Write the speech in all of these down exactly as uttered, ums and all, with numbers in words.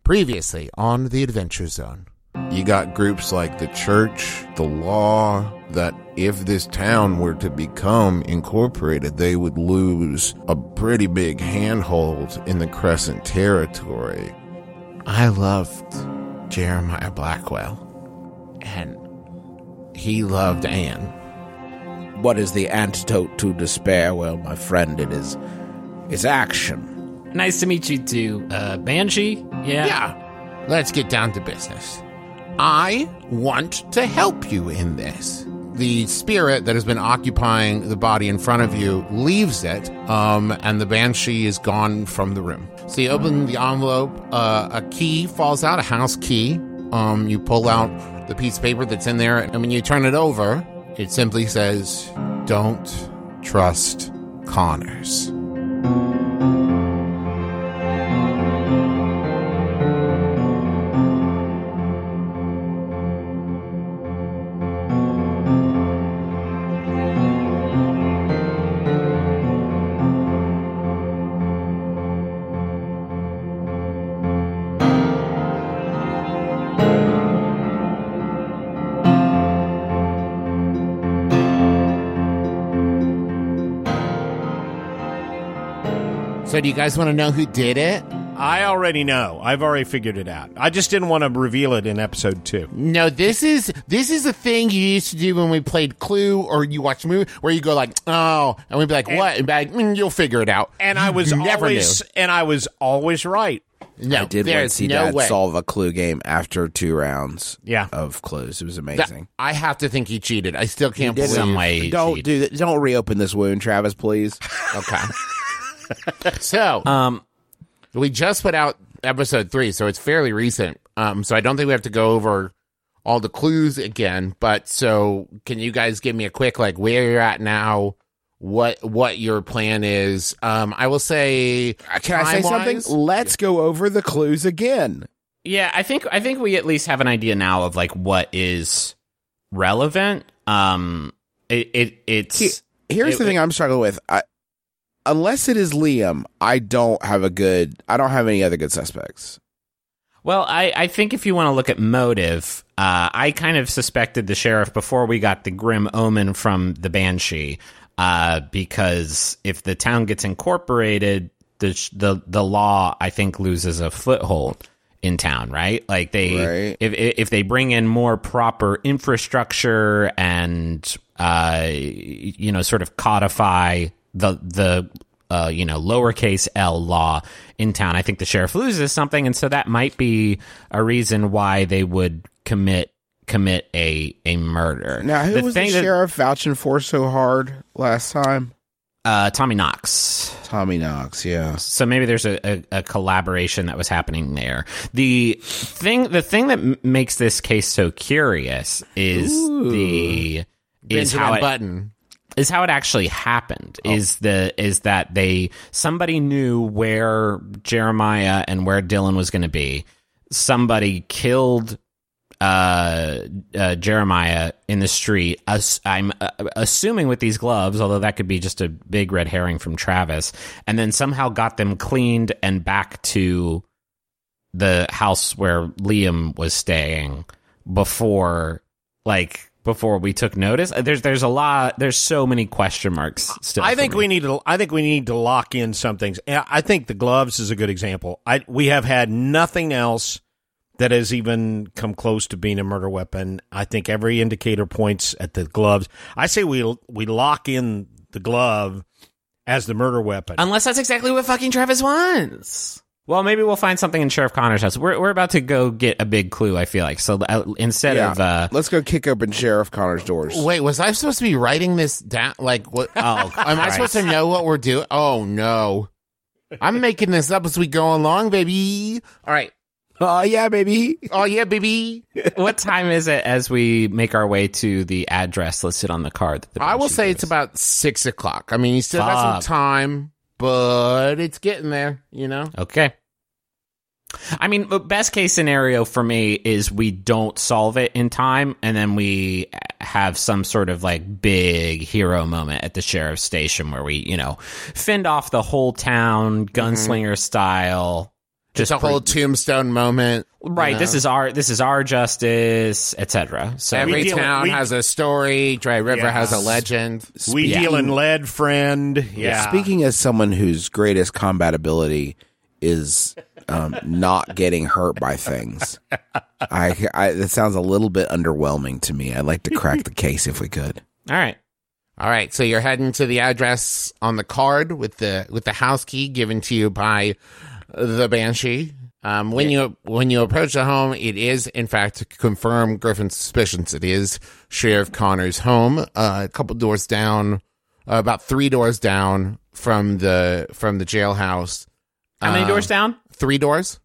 Previously on the Adventure Zone. You got groups like the church, the law, that if this town were to become incorporated, they would lose a pretty big handhold in the Crescent territory. I loved Jeremiah Blackwell, and he loved Anne. What is the antidote to despair? Well, my friend, it is it's action. Nice to meet you too, uh, Banshee. Yeah. Yeah. Let's get down to business. I want to help you in this. The spirit that has been occupying the body in front of you leaves it, um, and the Banshee is gone from the room. So you open the envelope, uh, a key falls out, a house key. Um, you pull out the piece of paper that's in there, and when you turn it over, it simply says, "Don't trust Connors." So do you guys want to know who did it? I already know. I've already figured it out. I just didn't want to reveal it in episode two. No, this is this is a thing you used to do when we played Clue or you watch a movie where you go like, oh, and we'd be like, and, what? And be like, mm, you'll figure it out. And I was never always knew. and I was always right. No, I did once see no Dad way. solve a Clue game after two rounds Yeah. of clues. It was That- amazing. I have to think he cheated. I still can't He did believe. Some way he Don't cheated. do that. Don't reopen this wound, Travis, please. Okay. So Um, we just put out episode three, so it's fairly recent. Um, so I don't think we have to go over all the clues again. But so, can you guys give me a quick like where you're at now? What what your plan is? Um, I will say. Can I say something? time-wise- Let's go over the clues again. yeah, I think I think we at least have an idea now of like what is relevant. Um, it, it it's He- Here's it- the thing I'm struggling with. I, unless it is Liam, I don't have a good. I don't have any other good suspects. Well, I, I think if you want to look at motive, uh, I kind of suspected the sheriff before we got the grim omen from the Banshee, uh, because if the town gets incorporated, the the the law I think loses a foothold in town, right? Like they Right. if if they bring in more proper infrastructure and uh, you know sort of codify the the uh, you know, lowercase l law in town, I think the sheriff loses something, and so that might be a reason why they would commit commit a a murder. Now, who the was the thing that- sheriff vouching for so hard last time? Uh, Tommy Knox. Tommy Knox, yeah. So maybe there's a, a, a collaboration that was happening there. The thing, the thing that m- makes this case so curious is Ooh. the is Benjamin how it, Button. is how it actually happened. Is the is that they somebody knew where Jeremiah and where Dylan was going to be. Somebody killed uh, uh, Jeremiah in the street. As, I'm uh, assuming with these gloves, although that could be just a big red herring from Travis, and then somehow got them cleaned and back to the house where Liam was staying before, like. Before we took notice, there's there's a lot. There's so many question marks still. I for think me. we need to. I think we need to lock in some things. And I think the gloves is a good example. I we have had nothing else that has even come close to being a murder weapon. I think every indicator points at the gloves. I say we we lock in the glove as the murder weapon. Unless that's exactly what fucking Travis wants. Well, maybe we'll find something in Sheriff Connor's house. We're we're about to go get a big clue, I feel like. So uh, instead yeah. of uh, Let's go kick open Sheriff Connor's doors. Wait, was I supposed to be writing this down? Like, what? oh, Am I supposed to know what we're doing? Oh, no. I'm making this up as we go along, baby. All right. Oh, yeah, baby. Oh, yeah, baby. what time is it as we make our way to the address listed on the card? That the I will Banshee say gave it's us? about six o'clock. I mean, you still got some Fuck. time, but it's getting there, you know? Okay. I mean, the best case scenario for me is we don't solve it in time, and then we have some sort of like big hero moment at the sheriff's station where we, you know, fend off the whole town, gunslinger style. Just a whole tombstone moment. Right. You know? This is our this is our justice, et cetera. So every deal- town we- has a story. Dry River Yeah. has a legend. We Yeah. deal in lead, friend. Yeah. Speaking as someone whose greatest combat ability is um, not getting hurt by things, I, I that sounds a little bit underwhelming to me. I'd like to crack the case if we could. all right. All right, so you're heading to the address on the card with the with the house key given to you by the Banshee. Um, when you when you approach the home, it is in fact to confirm Griffin's suspicions. It is Sheriff Connor's home, uh, a couple doors down, uh, about three doors down from the from the jailhouse. How many Um, doors down? Three doors.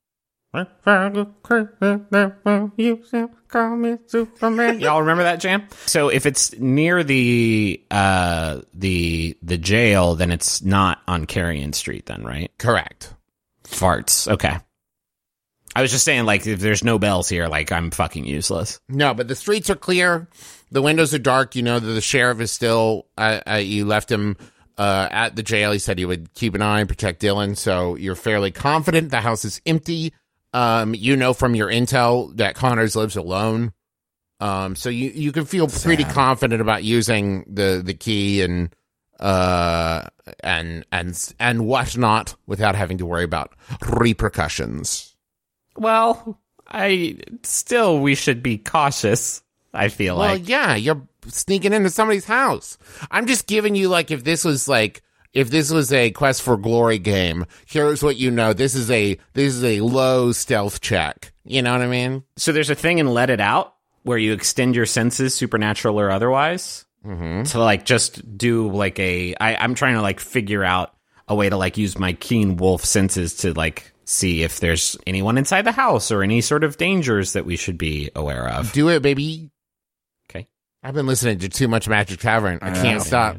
Y'all remember that jam? So if it's near the uh the the jail, then it's not on Carrion Street then, right? Correct. Farts. Okay. I was just saying, like, if there's no bells here, like, I'm fucking useless. No, but the streets are clear. The windows are dark. You know that the sheriff is still. Uh, uh, you left him uh, at the jail. He said he would keep an eye and protect Dylan. So you're fairly confident the house is empty. Um, you know from your intel that Connors lives alone. Um, so you, you can feel pretty Sad. confident about using the, the key and uh and and and whatnot without having to worry about repercussions. Well, I still we should be cautious. I feel Well, like. yeah, you're sneaking into somebody's house. I'm just giving you, like, if this was like, if this was a Quest for Glory game, here's what you know. This is a this is a low stealth check. You know what I mean? So there's a thing in Let It Out where you extend your senses, supernatural or otherwise, Mm-hmm. to like just do like a. I, I'm trying to like figure out a way to like use my keen wolf senses to like see if there's anyone inside the house or any sort of dangers that we should be aware of. Do it, baby. Okay. I've been listening to too much Magic Tavern. I I can't know. stop.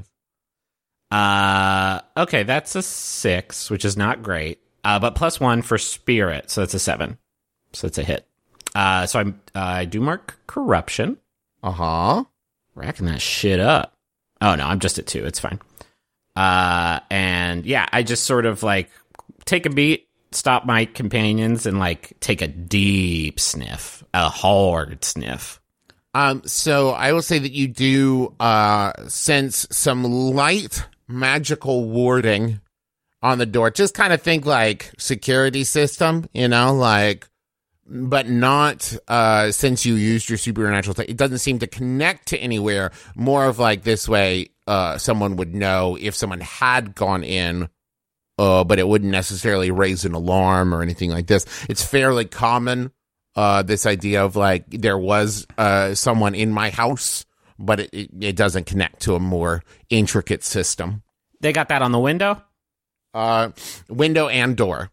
Uh, okay, that's a six, which is not great. Uh, but plus one for spirit, so that's a seven. So it's a hit. Uh, so I'm uh, I do mark corruption, Uh huh. racking that shit up. Oh no, I'm just at two. It's fine. Uh, and yeah, I just sort of like take a beat, stop my companions, and like take a deep sniff, a hard sniff. Um. So I will say that you do uh sense some light magical warding on the door. Just kind of think like security system, you know, like, but not uh since you used your supernatural. T- it doesn't seem to connect to anywhere. More of like this way, uh, someone would know if someone had gone in. Uh, but it wouldn't necessarily raise an alarm or anything like this. It's fairly common. Uh, this idea of like there was uh someone in my house, but it, it, it doesn't connect to a more intricate system. They got that on the window, Uh, window and door.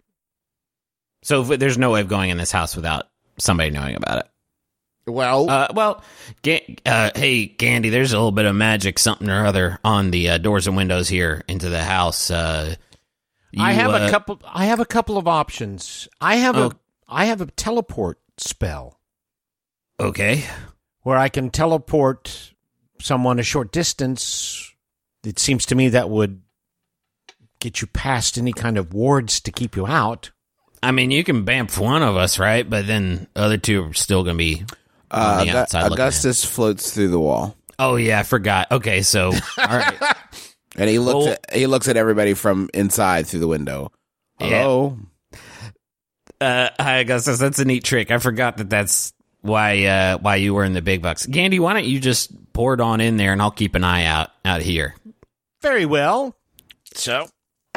so if- there's no way of going in this house without somebody knowing about it. Well, Uh, well, Ga- uh, hey, Gandy, there's a little bit of magic, something or other, on the uh, doors and windows here into the house. Uh, I you, have uh, a couple. I have a couple of options. I have Oh. a. I have a teleport spell Okay. where I can teleport someone a short distance. It seems to me that would get you past any kind of wards to keep you out. I mean, you can bamf one of us, right? But then the other two are still going to be on Uh, the Augu- outside looking in. Augustus floats through the wall, Oh, yeah, I forgot. Okay, so, all right. and he looks Well- at he looks at everybody from inside through the window. Yeah. Hello. Uh, hi, Augustus. That's a neat trick. I forgot that that's why uh, why you were in the big bucks. Gandy, why don't you just pour it on in there, and I'll keep an eye out out here. Very well. So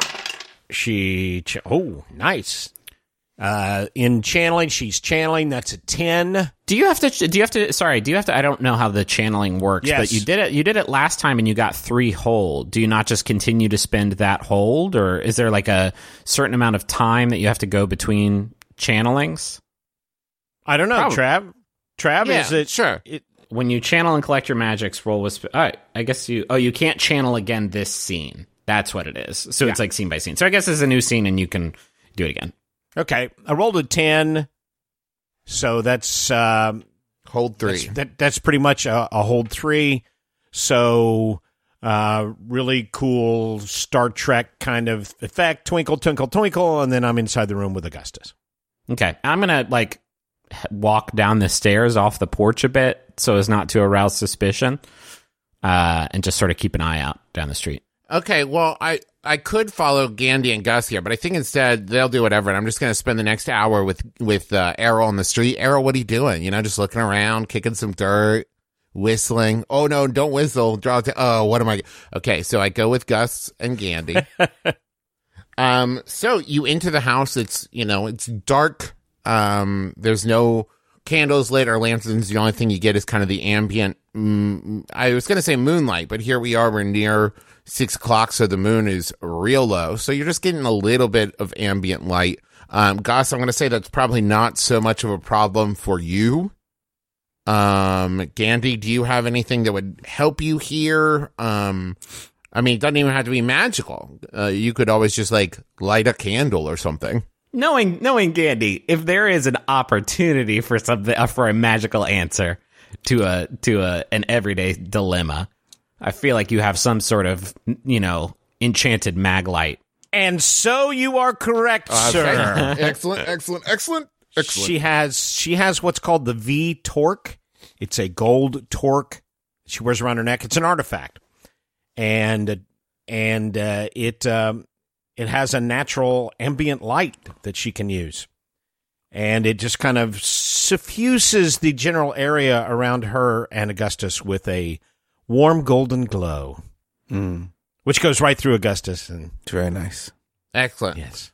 she. Ch- oh, nice. Uh, in channeling, she's channeling. That's a ten. Do you have to? Do you have to? Sorry, do you have to? I don't know how the channeling works, Yes. but you did it. You did it last time, and you got three hold. Do you not just continue to spend that hold, or is there like a certain amount of time that you have to go between channelings? I don't know, Probably. Trav. Trav, yeah, is it? sure. It, When you channel and collect your magics, roll with. Sp- all right, I guess you. Oh, you can't channel again this scene. That's what it is. So it's like scene by scene. So I guess it's a new scene, and you can do it again. okay, I rolled a ten, so that's um, Hold three. That's, that, that's pretty much a, a hold three. So Uh, really cool Star Trek kind of effect. Twinkle, twinkle, twinkle. And then I'm inside the room with Augustus. Okay. I'm going to, like, walk down the stairs off the porch a bit so as not to arouse suspicion, uh, and just sort of keep an eye out down the street. Okay, well, I, I could follow Gandhi and Gus here, but I think instead they'll do whatever, and I'm just going to spend the next hour with, with uh, Errol on the street. Errol, what are you doing? You know, just looking around, kicking some dirt, whistling. Oh, no, don't whistle. Draw t- oh, what am I? Okay, so I go with Gus and Gandhi. um, so you enter the house. It's, you know, it's dark. Um, there's no candles lit or lanterns. The only thing you get is kind of the ambient. Mm, I was going to say moonlight, but here we are. We're near six o'clock, so the moon is real low. So you're just getting a little bit of ambient light. Um, Gus, I'm going to say that's probably not so much of a problem for you. Um, Gandhi, do you have anything that would help you here? Um, I mean, it doesn't even have to be magical. Uh, you could always just like light a candle or something. Knowing, knowing Gandhi, if there is an opportunity for something, uh, for a magical answer to a to a an everyday dilemma, I feel like you have some sort of, you know, enchanted mag light. And so you are correct, sir. excellent, excellent, excellent, excellent. She has she has what's called the V torque. It's a gold torque she wears around her neck. It's an artifact, and and uh, it um, it has a natural ambient light that she can use, and it just kind of suffuses the general area around her and Augustus with a warm golden glow, Mm. which goes right through Augustus. And It's very nice. Excellent. yes,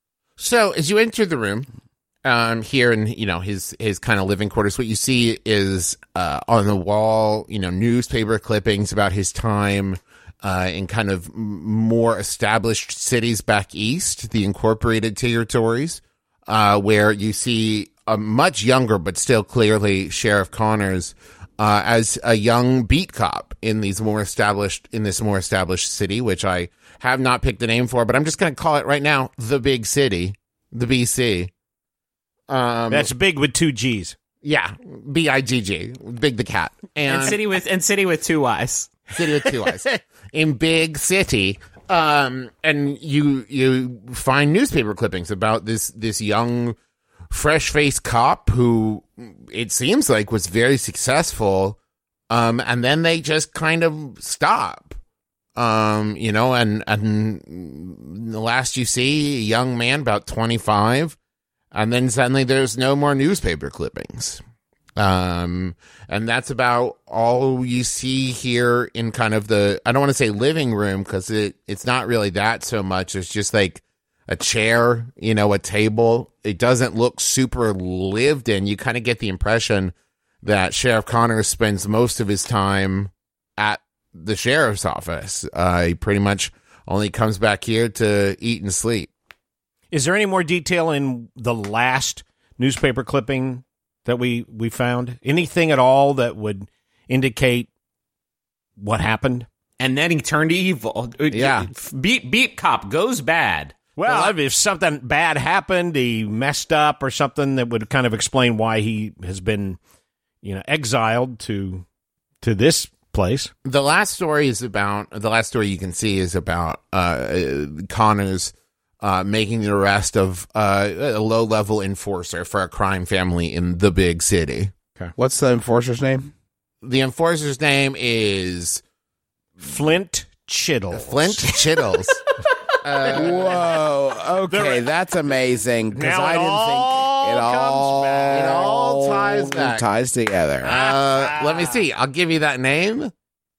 So as you enter the room, um, here in, you know, his, his kind of living quarters, what you see is, uh, on the wall, you know, newspaper clippings about his time, uh, in kind of m- more established cities back east, the incorporated territories, uh, where you see a much younger, but still clearly Sheriff Connors, uh, as a young beat cop in these more established, in this more established city, which I have not picked a name for, but I'm just going to call it right now, the big city, the B C. Um, that's big with two G's. yeah, B I G G, Big the Cat. And city with and city with two eyes. City with two eyes. In Big City. Um, and you, you find newspaper clippings about this, this young, fresh-faced cop who it seems like was very successful. Um, and then they just kind of stop. Um, you know, and, and the last you see, a young man about twenty-five, and then suddenly there's no more newspaper clippings. Um, and that's about all you see here in kind of the, I don't want to say living room, because it, it's not really that so much. It's just like a chair, you know, a table. It doesn't look super lived in. You kind of get the impression that Sheriff Connors spends most of his time at the sheriff's office. Uh, he pretty much only comes back here to eat and sleep. Is there any more detail in the last newspaper clipping that we, we found? Anything at all that would indicate what happened? And then he turned evil. Yeah. Beat beat cop goes bad. Well, if something bad happened, he messed up or something, that would kind of explain why he has been, you know, exiled to to this place. The last story is about, the last story you can see is about uh, Connors uh, making the arrest of uh, a low-level enforcer for a crime family in the big city. What's the enforcer's name? The enforcer's name is Flint Chittle. Flint Chittles. uh, Whoa. Okay, There- that's amazing. Because Now I it didn't all think it comes all back. It all ties back. ties together. uh, let me see. I'll give you that name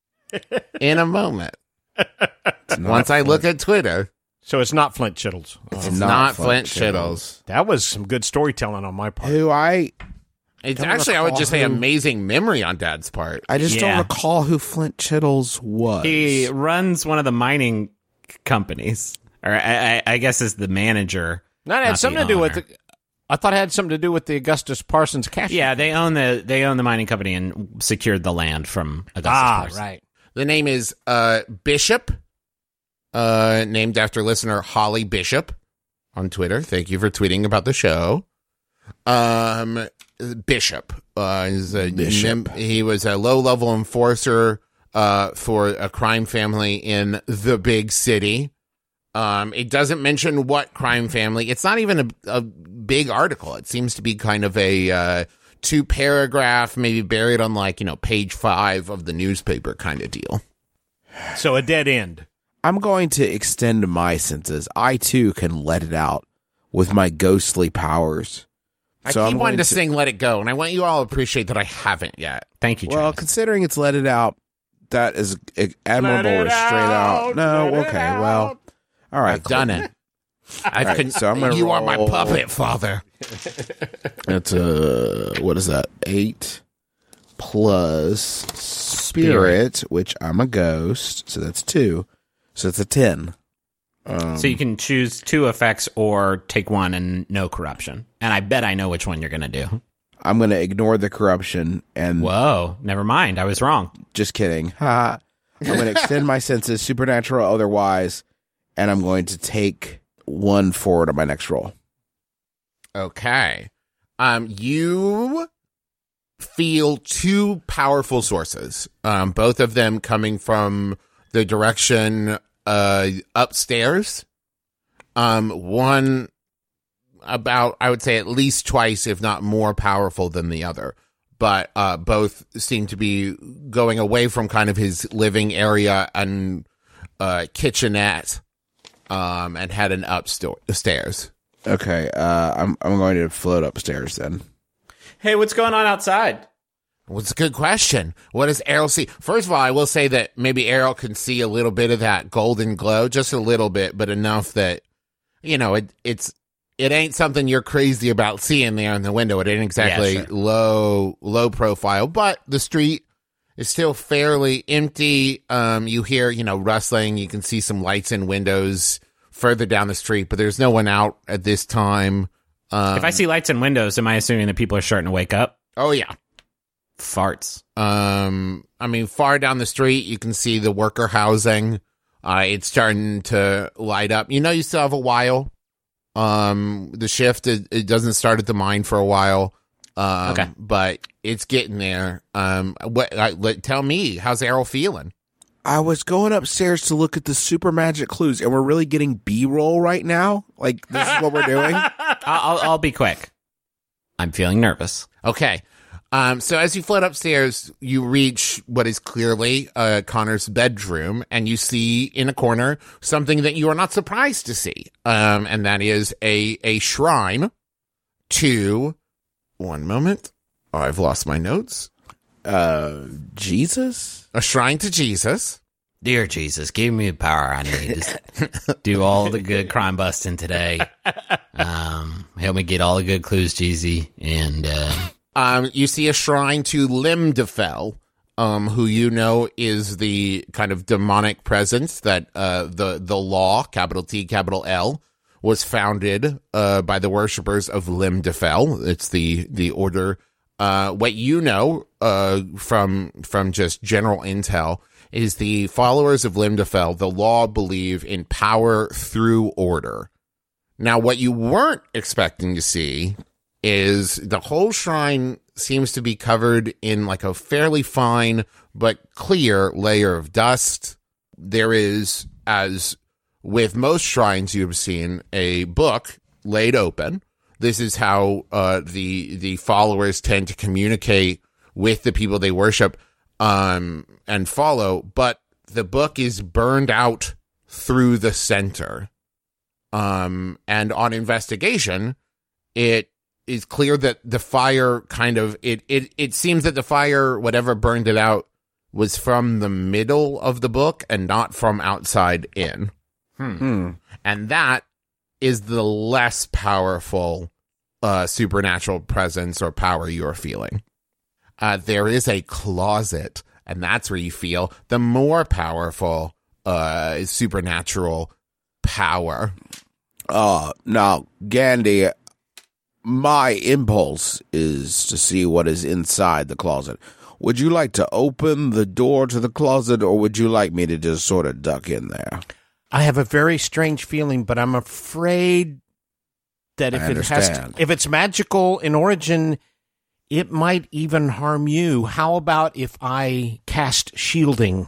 in a moment. It's not Once I look Flint- at Twitter, So it's not Flint Chittles. it's it's not not Flint Flint Chittles. That was some good storytelling on my part. who I It's Don't actually, I would recall just say, who- amazing memory on Dad's part. I just Yeah. don't recall who Flint Chittles was. He runs one of the mining companies, or I, I, I guess is the manager. No, it had not something the to do with. owner. The, I thought it had something to do with the Augustus Parsons cash. Yeah, they own the they own the mining company and secured the land from Augustus Ah, Parsons. right. The name is uh, Bishop, uh, named after listener Holly Bishop on Twitter. Thank you for tweeting about the show. Um, Bishop, uh, is a Bishop. he was a low-level enforcer uh, for a crime family in the big city. Um, it doesn't mention what crime family. It's not even a, a big article. It seems to be kind of a uh, two paragraph, maybe buried on like, you know, page five of the newspaper kind of deal. So a dead end. I'm going to extend my senses. I too can let it out with my ghostly powers. I So keep I'm wanting going to to- sing Let It Go, and I want you all to appreciate that I haven't yet. Thank you, Well, Travis. considering it's let it out, that is admirable Let or it straight out. out, No, let it okay, out. well, all right, I've done it. I've right, con- so I'm gonna you are my roll- puppet, father. That's uh, what is that? Eight plus spirit, which I'm a ghost, so that's two. So it's a ten. Um, So you can choose two effects or take one and no corruption. And I bet I know which one you're going to do. I'm going to ignore the corruption and Whoa, never mind. I was wrong. just kidding. Ha. I'm going to extend my senses, supernatural, or otherwise, and I'm going to take one forward on my next roll. Okay. Um, you feel two powerful sources, um, both of them coming from the direction uh, upstairs. Um, one about, I would say, at least twice, if not more powerful than the other. But uh, both seem to be going away from kind of his living area and uh, kitchenette, um, and heading upstairs. Okay, uh, I'm I'm going to float upstairs then. Hey, what's going on outside? Well, it's a good question. What does Errol see? First of all, I will say that maybe Errol can see a little bit of that golden glow, just a little bit, but enough that, you know, it it's it ain't something you're crazy about seeing there in the window. It ain't exactly Yeah, sure. low low profile, but the street is still fairly empty. Um, you hear, you know, rustling. You can see some lights in windows further down the street, but there's no one out at this time. Um, If I see lights in windows, am I assuming that people are starting to wake up? oh yeah. Farts. Um, I mean, far down the street, you can see the worker housing. Uh, it's starting to light up. You know, you still have a while. Um, the shift, it, it doesn't start at the mine for a while. Um, Okay. but it's getting there. Um, what, I, let, tell me, how's Errol feeling? I was going upstairs to look at the super magic clues, and we're really getting B-roll right now. Like this is what we're doing. I'll, I'll, I'll be quick. I'm feeling nervous. Okay. Um, so as you float upstairs, you reach what is clearly uh, Connor's bedroom, and you see in a corner something that you are not surprised to see, um, and that is a a shrine to. One moment, I've lost my notes. Uh, Jesus. A shrine to Jesus. Dear Jesus, give me the power I need to do all the good crime busting today. Um, help me get all the good clues, Jeezy. And uh, Um, you see a shrine to Limdefell, um, who you know is the kind of demonic presence that uh, the the law, capital T, capital L, was founded uh, by the worshippers of Limdefell. It's the the order. Uh, what you know uh, from from just general intel is the followers of Limdefell, the law, believe in power through order. Now, what you weren't expecting to see is the whole shrine seems to be covered in like a fairly fine but clear layer of dust. There is, as with most shrines you've seen, a book laid open. This is how uh, the the followers tend to communicate with the people they worship um, and follow, but the book is burned out through the center. Um, and on investigation, it is clear that the fire kind of it, it it seems that the fire, whatever burned it out, was from the middle of the book and not from outside in. Hmm. And that is the less powerful uh, supernatural presence or power you're feeling. Uh, there is a closet, and that's where you feel the more powerful uh, supernatural power. Uh, now, Gandhi, my impulse is to see what is inside the closet. Would you like to open the door to the closet, or would you like me to just sort of duck in there? I have a very strange feeling, but I'm afraid that if I it has to, understand. if it's magical in origin, it might even harm you. How about if I cast shielding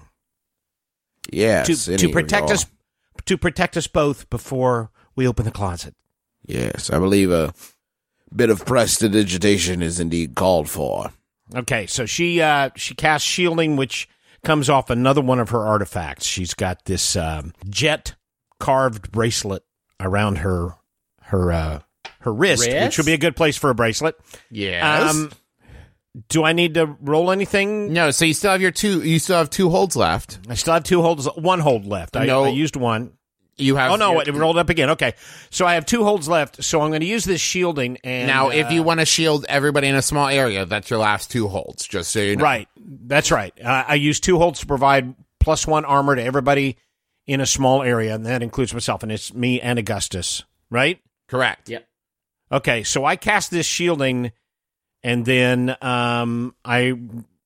Yes, to, any to of protect y'all. us to protect us both before we open the closet? Yes, I believe a bit of prestidigitation is indeed called for. Okay, so she uh, she casts shielding, which comes off another one of her artifacts. She's got this um, jet carved bracelet around her her uh, her wrist, Wrist? which would be a good place for a bracelet. Yes. Um, do I need to roll anything? no, so you still have your two. You still have two holds left. I still have two holds, one hold left. I, No. I used one. You have. Oh no, your- it rolled up again. Okay, so I have two holds left. So I'm going to use this shielding. And Now, if uh, you want to shield everybody in a small area, that's your last two holds. Just so you know. right, that's right. Uh, I use two holds to provide plus one armor to everybody in a small area, and that includes myself, and it's me and Augustus. Right? Correct. Yep. Okay, so I cast this shielding, and then um, I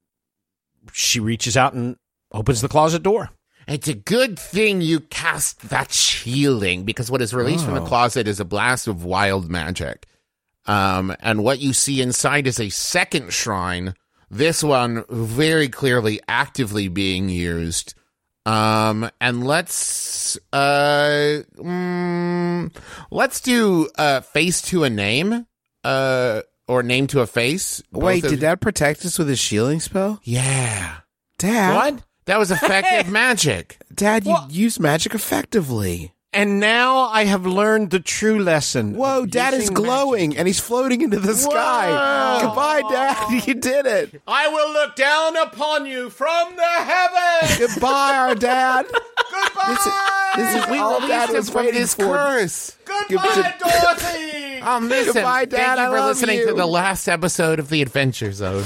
she reaches out and opens the closet door. It's a good thing you cast that shielding because what is released from the closet is a blast of wild magic. Um, and what you see inside is a second shrine. This one very clearly actively being used. Um, and let's uh, mm, let's do uh, face to a name, uh, or name to a face. Wait, Both did of- Dad protect us with his shielding spell? Yeah, Dad, What? that was effective magic. Dad, you What? use magic effectively. And now I have learned the true lesson. Whoa, of Dad is using glowing, magic. and he's floating into the sky. Goodbye, Dad. You did it. I will look down upon you from the heavens. Goodbye, our Dad. Goodbye. This is, this is We all released Dad him was from waiting his for. curse. Goodbye, Dorothy. Um, listen, Goodbye, Dad, thank you I for love listening you. to the last episode of the Adventure Zone.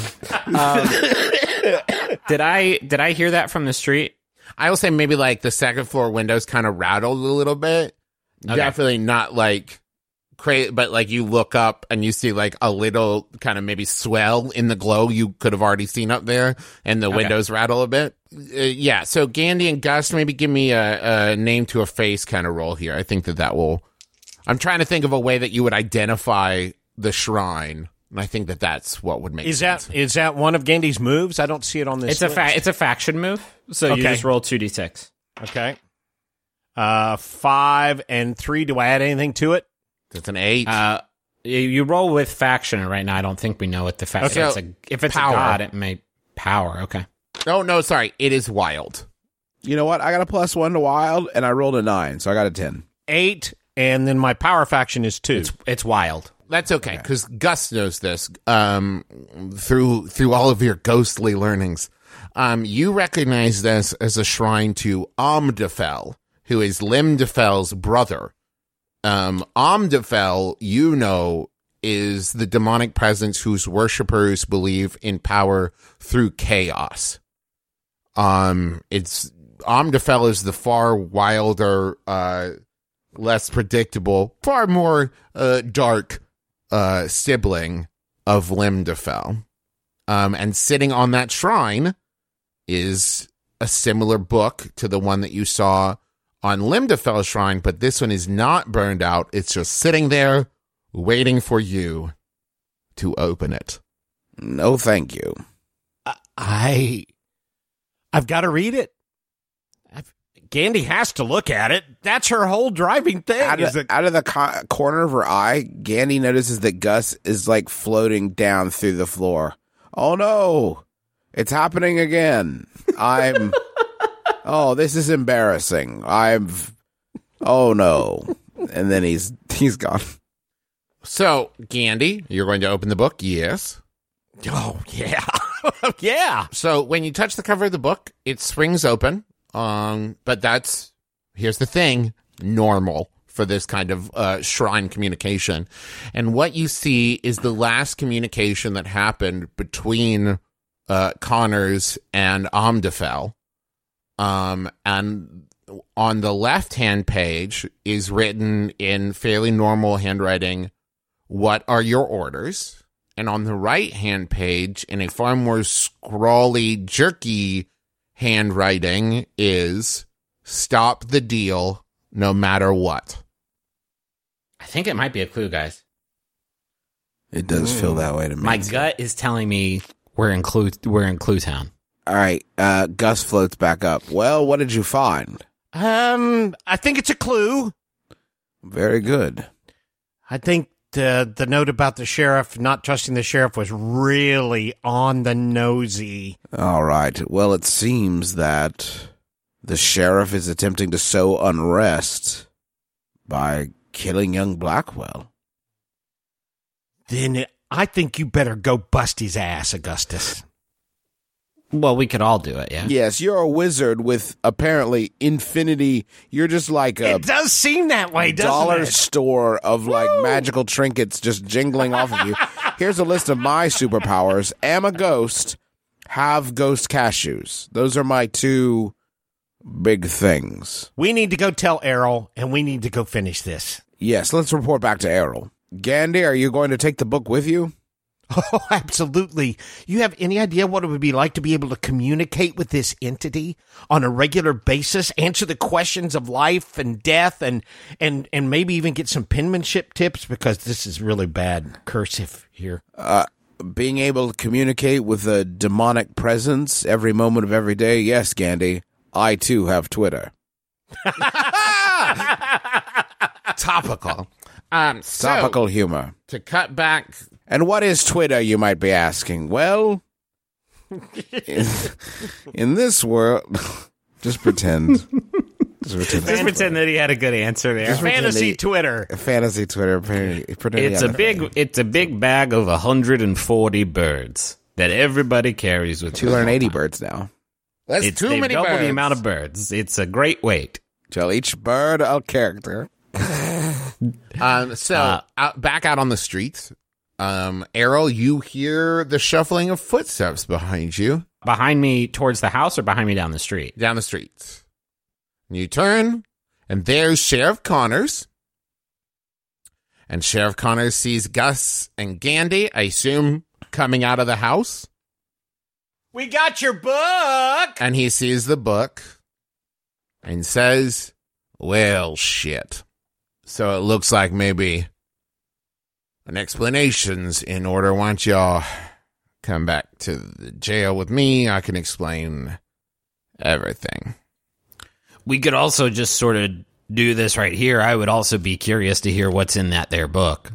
Did I did I hear that from the street? I will say maybe like the second floor windows kind of rattled a little bit. Okay. Definitely not like crazy, but like you look up and you see like a little kind of maybe swell in the glow you could have already seen up there, and the Okay. windows rattle a bit. Uh, yeah, so Gandhi and Gus, maybe give me a, a name to a face kind of roll here. I think that that will. I'm trying to think of a way that you would identify the shrine, and I think that that's what would make Is sense. that is that one of Gandhi's moves? I don't see it on this. It's a list. fa- it's a faction move. So you Okay. just roll two d six. Okay. Uh, five and three. Do I add anything to it? That's an eight. Uh, you- you roll with faction, and right now I don't think we know what the faction. Okay. It's a, if it's Power. a god, it may power. Okay. oh no, sorry, it is wild. You know what? I got a plus one to wild, and I rolled a nine, so I got a ten. Eight, and then my power faction is two. It's it's wild. That's okay, because Gus knows this um, through through all of your ghostly learnings. Um, you recognize this as a shrine to Omdafel, who is Limdafel's brother. Um, Omdafel, you know, is the demonic presence whose worshippers believe in power through chaos. Um, it's Omdafel is the far wilder, uh, less predictable, far more uh, dark uh, sibling of Limdafel. Um, and sitting on that shrine is a similar book to the one that you saw on Limdafel's shrine, but this one is not burned out. It's just sitting there waiting for you to open it. No, thank you. I, I've got to read it. I've, Gandhi has to look at it. That's her whole driving thing. Out is of, that- out of the co- corner of her eye, Gandhi notices that Gus is like floating down through the floor. Oh no, it's happening again. I'm. Oh, this is embarrassing. I've. Oh no, and then he's he's gone. So, Gandhi, you're going to open the book? Yes. oh yeah, yeah. So when you touch the cover of the book, it springs open. Um, but that's, here's the thing, normal for this kind of uh, shrine communication. And what you see is the last communication that happened between uh, Connors and Omdafel. Um, and on the left-hand page is written in fairly normal handwriting, "What are your orders?" And on the right-hand page, in a far more scrawly, jerky handwriting, is "Stop the deal, no matter what." I think it might be a clue, guys. It does feel that way to me. My gut is telling me we're in Clue. We're in Clue Town. All right, uh, Gus floats back up. Well, what did you find? Um, I think it's a clue. Very good. I think the the note about the sheriff not trusting the sheriff was really on the nosy. All right. Well, it seems that the sheriff is attempting to sow unrest by killing young Blackwell. Then I think you better go bust his ass, Augustus. Well, we could all do it, yeah. Yes, you're a wizard with apparently infinity. You're just like a It does seem that way, doesn't dollar it? store of like magical trinkets just jingling off of you. Here's a list of my superpowers. Am a ghost, have ghost cashews. Those are my two big things. We need to go tell Errol, and we need to go finish this. Yes, let's report back to Errol. Gandhi, are you going to take the book with you? Oh, absolutely. You have any idea what it would be like to be able to communicate with this entity on a regular basis, answer the questions of life and death, and and, and maybe even get some penmanship tips? Because this is really bad cursive here. Uh, being able to communicate with a demonic presence every moment of every day? Yes, Gandhi. I, too, have Twitter. Topical. Um, so, Topical humor. to cut back, And what is Twitter, you might be asking? Well, in, in this world, just pretend. Just pretend. Just pretend that he had a good answer there. Just pretend Fantasy he- Twitter. Fantasy Twitter. Pretend he It's had a big, it's a big bag of one hundred forty birds that everybody carries with two hundred eighty birds now. that's It's too they've many double birds. the amount of birds. It's a great weight. Tell each bird a character. Um, so Uh, out, back out on the streets, um, Errol, you hear the shuffling of footsteps behind you Behind me towards the house or behind me down the street? down the street. You turn, and there's Sheriff Connors. And Sheriff Connors sees Gus and Gandhi, I assume, coming out of the house. We got your book. And he sees the book and says, well, shit. So it looks like maybe an explanation's in order. Why don't y'all come back to the jail with me? I can explain everything. We could also just sort of do this right here. I would also be curious to hear what's in that there book.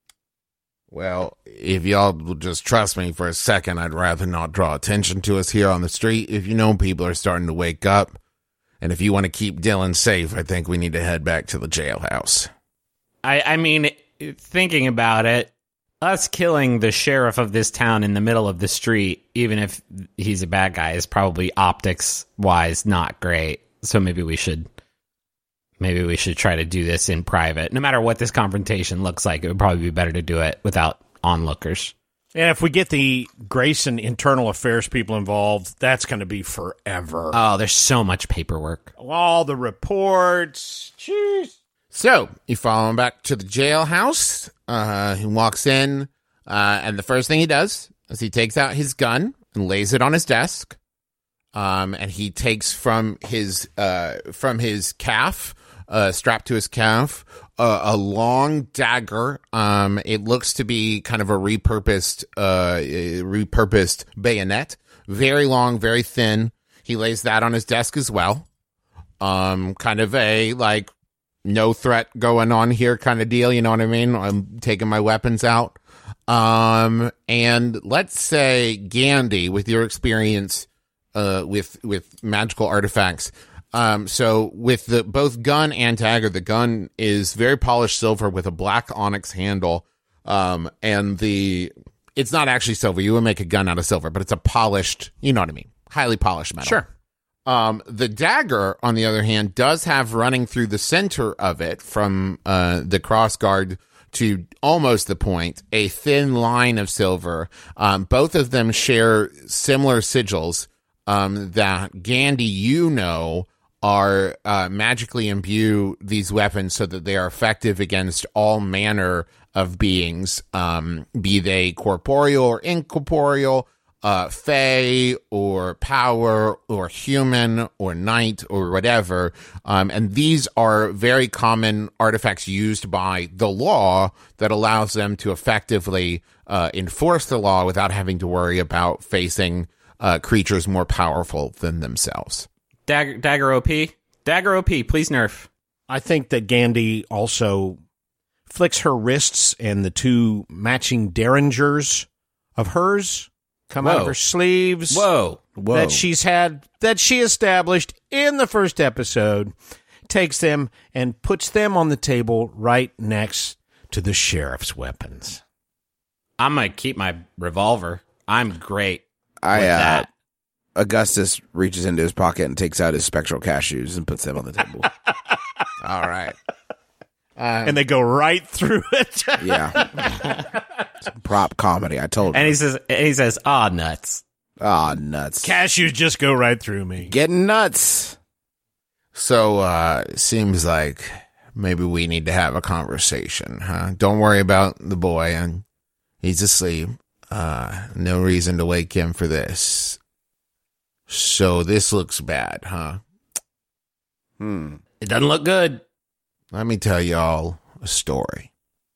Well, if y'all will just trust me for a second, I'd rather not draw attention to us here on the street. If you know people are starting to wake up, and if you want to keep Dylan safe, I think we need to head back to the jailhouse. I, I mean, thinking about it, us killing the sheriff of this town in the middle of the street, even if he's a bad guy, is probably optics-wise not great. So maybe we should, maybe we should try to do this in private. No matter what this confrontation looks like, it would probably be better to do it without onlookers. And if we get the Grayson internal affairs people involved, that's going to be forever. Oh, there's so much paperwork. All the reports. Jeez. So, you follow him back to the jailhouse. Uh, he walks in, uh, and the first thing he does is he takes out his gun and lays it on his desk. Um, and he takes from his uh, from his calf, uh, strapped to his calf, uh, a long dagger. Um, it looks to be kind of a repurposed, uh, repurposed bayonet. Very long, very thin. He lays that on his desk as well. Um, kind of a like. No threat going on here kind of deal, you know what I mean? I'm taking my weapons out. Um, and let's say, Gandhi, with your experience uh, with with magical artifacts, um, so with the both gun and dagger, the gun is very polished silver with a black onyx handle, um, and the it's not actually silver. You would make a gun out of silver, but it's a polished, you know what I mean? Highly polished metal. Sure. Um, the dagger, on the other hand, does have running through the center of it from uh, the crossguard to almost the point, a thin line of silver. Um, both of them share similar sigils um, that Gandhi, you know, are uh, magically imbue these weapons so that they are effective against all manner of beings, um, be they corporeal or incorporeal. uh, fae or power or human or knight or whatever. Um, and these are very common artifacts used by the law that allows them to effectively uh, enforce the law without having to worry about facing uh, creatures more powerful than themselves. Dagger, Dagger O P? Dagger O P, please nerf. I think that Gandhi also flicks her wrists and the two matching derringers of hers come Whoa. out of her sleeves. Whoa. Whoa. That she's had, that she established in the first episode, takes them and puts them on the table right next to the sheriff's weapons. I'm going to keep my revolver. I'm great I, with uh, that. Augustus reaches into his pocket and takes out his spectral cashews and puts them on the table. All right. Um, And they go right through it. Yeah. Some prop comedy, I told you. And he says, and he says, ah, nuts. Ah, nuts. Cashews just go right through me. Getting nuts. So, uh, seems like maybe we need to have a conversation, huh? Don't worry about the boy, and he's asleep. Uh, no reason to wake him for this. So this looks bad, huh? Hmm. It doesn't look good. Let me tell y'all a story.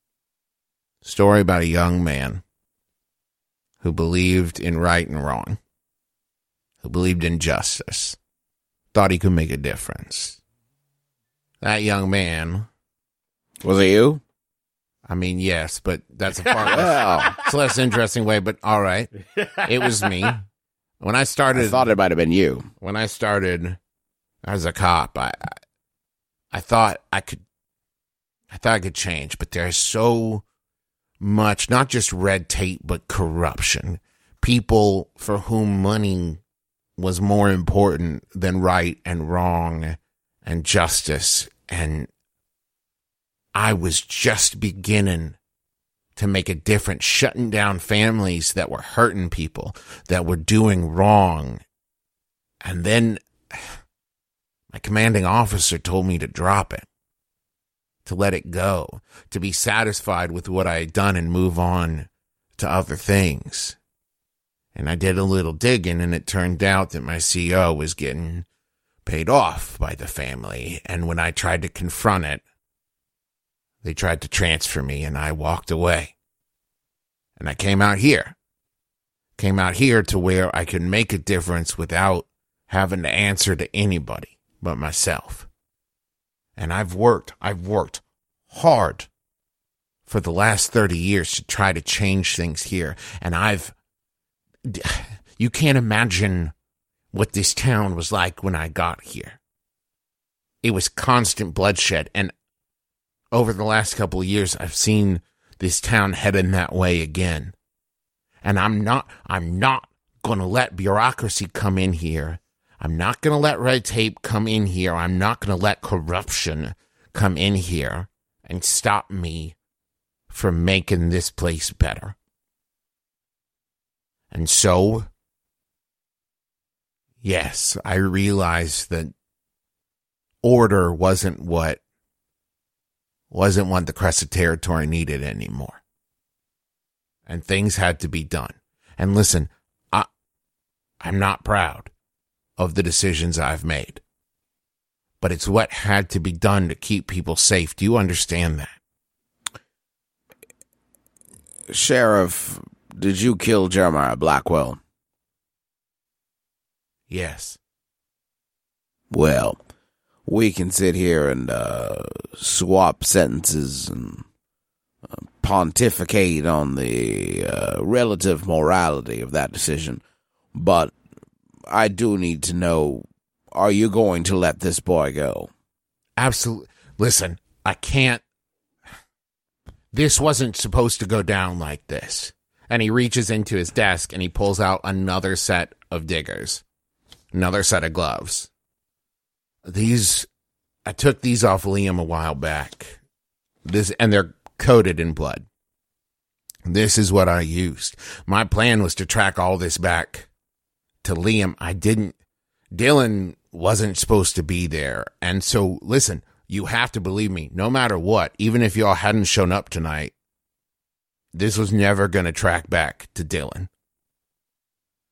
Story about a young man who believed in right and wrong, who believed in justice, thought he could make a difference. That young man, Was it you? I mean, yes, but that's a far less, Well, it's a less interesting way, but all right. It was me. When I started, I thought it might have been you. when I started as a cop, I, I thought I could, I thought I could change, but there's so much, not just red tape, but corruption. People for whom money was more important than right and wrong and justice. And I was just beginning to make a difference, shutting down families that were hurting people, that were doing wrong. And then my commanding officer told me to drop it, to let it go, to be satisfied with what I had done and move on to other things. And I did a little digging, and it turned out that my C O was getting paid off by the family. And when I tried to confront it, they tried to transfer me, and I walked away. And I came out here. Came out here to where I could make a difference without having to answer to anybody but myself. And I've worked, I've worked hard for the last thirty years to try to change things here. And I've, you can't imagine what this town was like when I got here. It was constant bloodshed. And over the last couple of years, I've seen this town heading that way again. And I'm not, I'm not going to let bureaucracy come in here. I'm not going to let red tape come in here. I'm not going to let corruption come in here and stop me from making this place better. And so, yes, I realized that order wasn't what wasn't what the Crescent Territory needed anymore. And things had to be done. And listen, I, I'm not proud of the decisions I've made. But it's what had to be done to keep people safe. Do you understand that? Sheriff, did you kill Jeremiah Blackwell? Yes. Well, we can sit here and uh, swap sentences and uh, pontificate on the uh, relative morality of that decision. But I do need to know, are you going to let this boy go? Absolutely. Listen, I can't. This wasn't supposed to go down like this. And he reaches into his desk and he pulls out another set of diggers, another set of gloves. These, I took these off Liam a while back. This, and they're coated in blood. This is what I used. My plan was to track all this back to Liam. I didn't, Dylan wasn't supposed to be there. And so, listen, you have to believe me, no matter what, even if y'all hadn't shown up tonight, this was never going to track back to Dylan.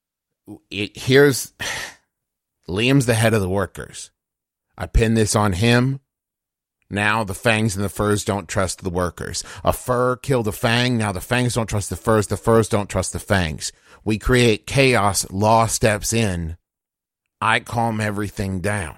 it, here's Liam's the head of the workers. I pin this on him. Now the fangs and the furs don't trust the workers. A fur killed a fang. Now the fangs don't trust the furs. The furs don't trust the fangs. We create chaos. Law steps in. I calm everything down.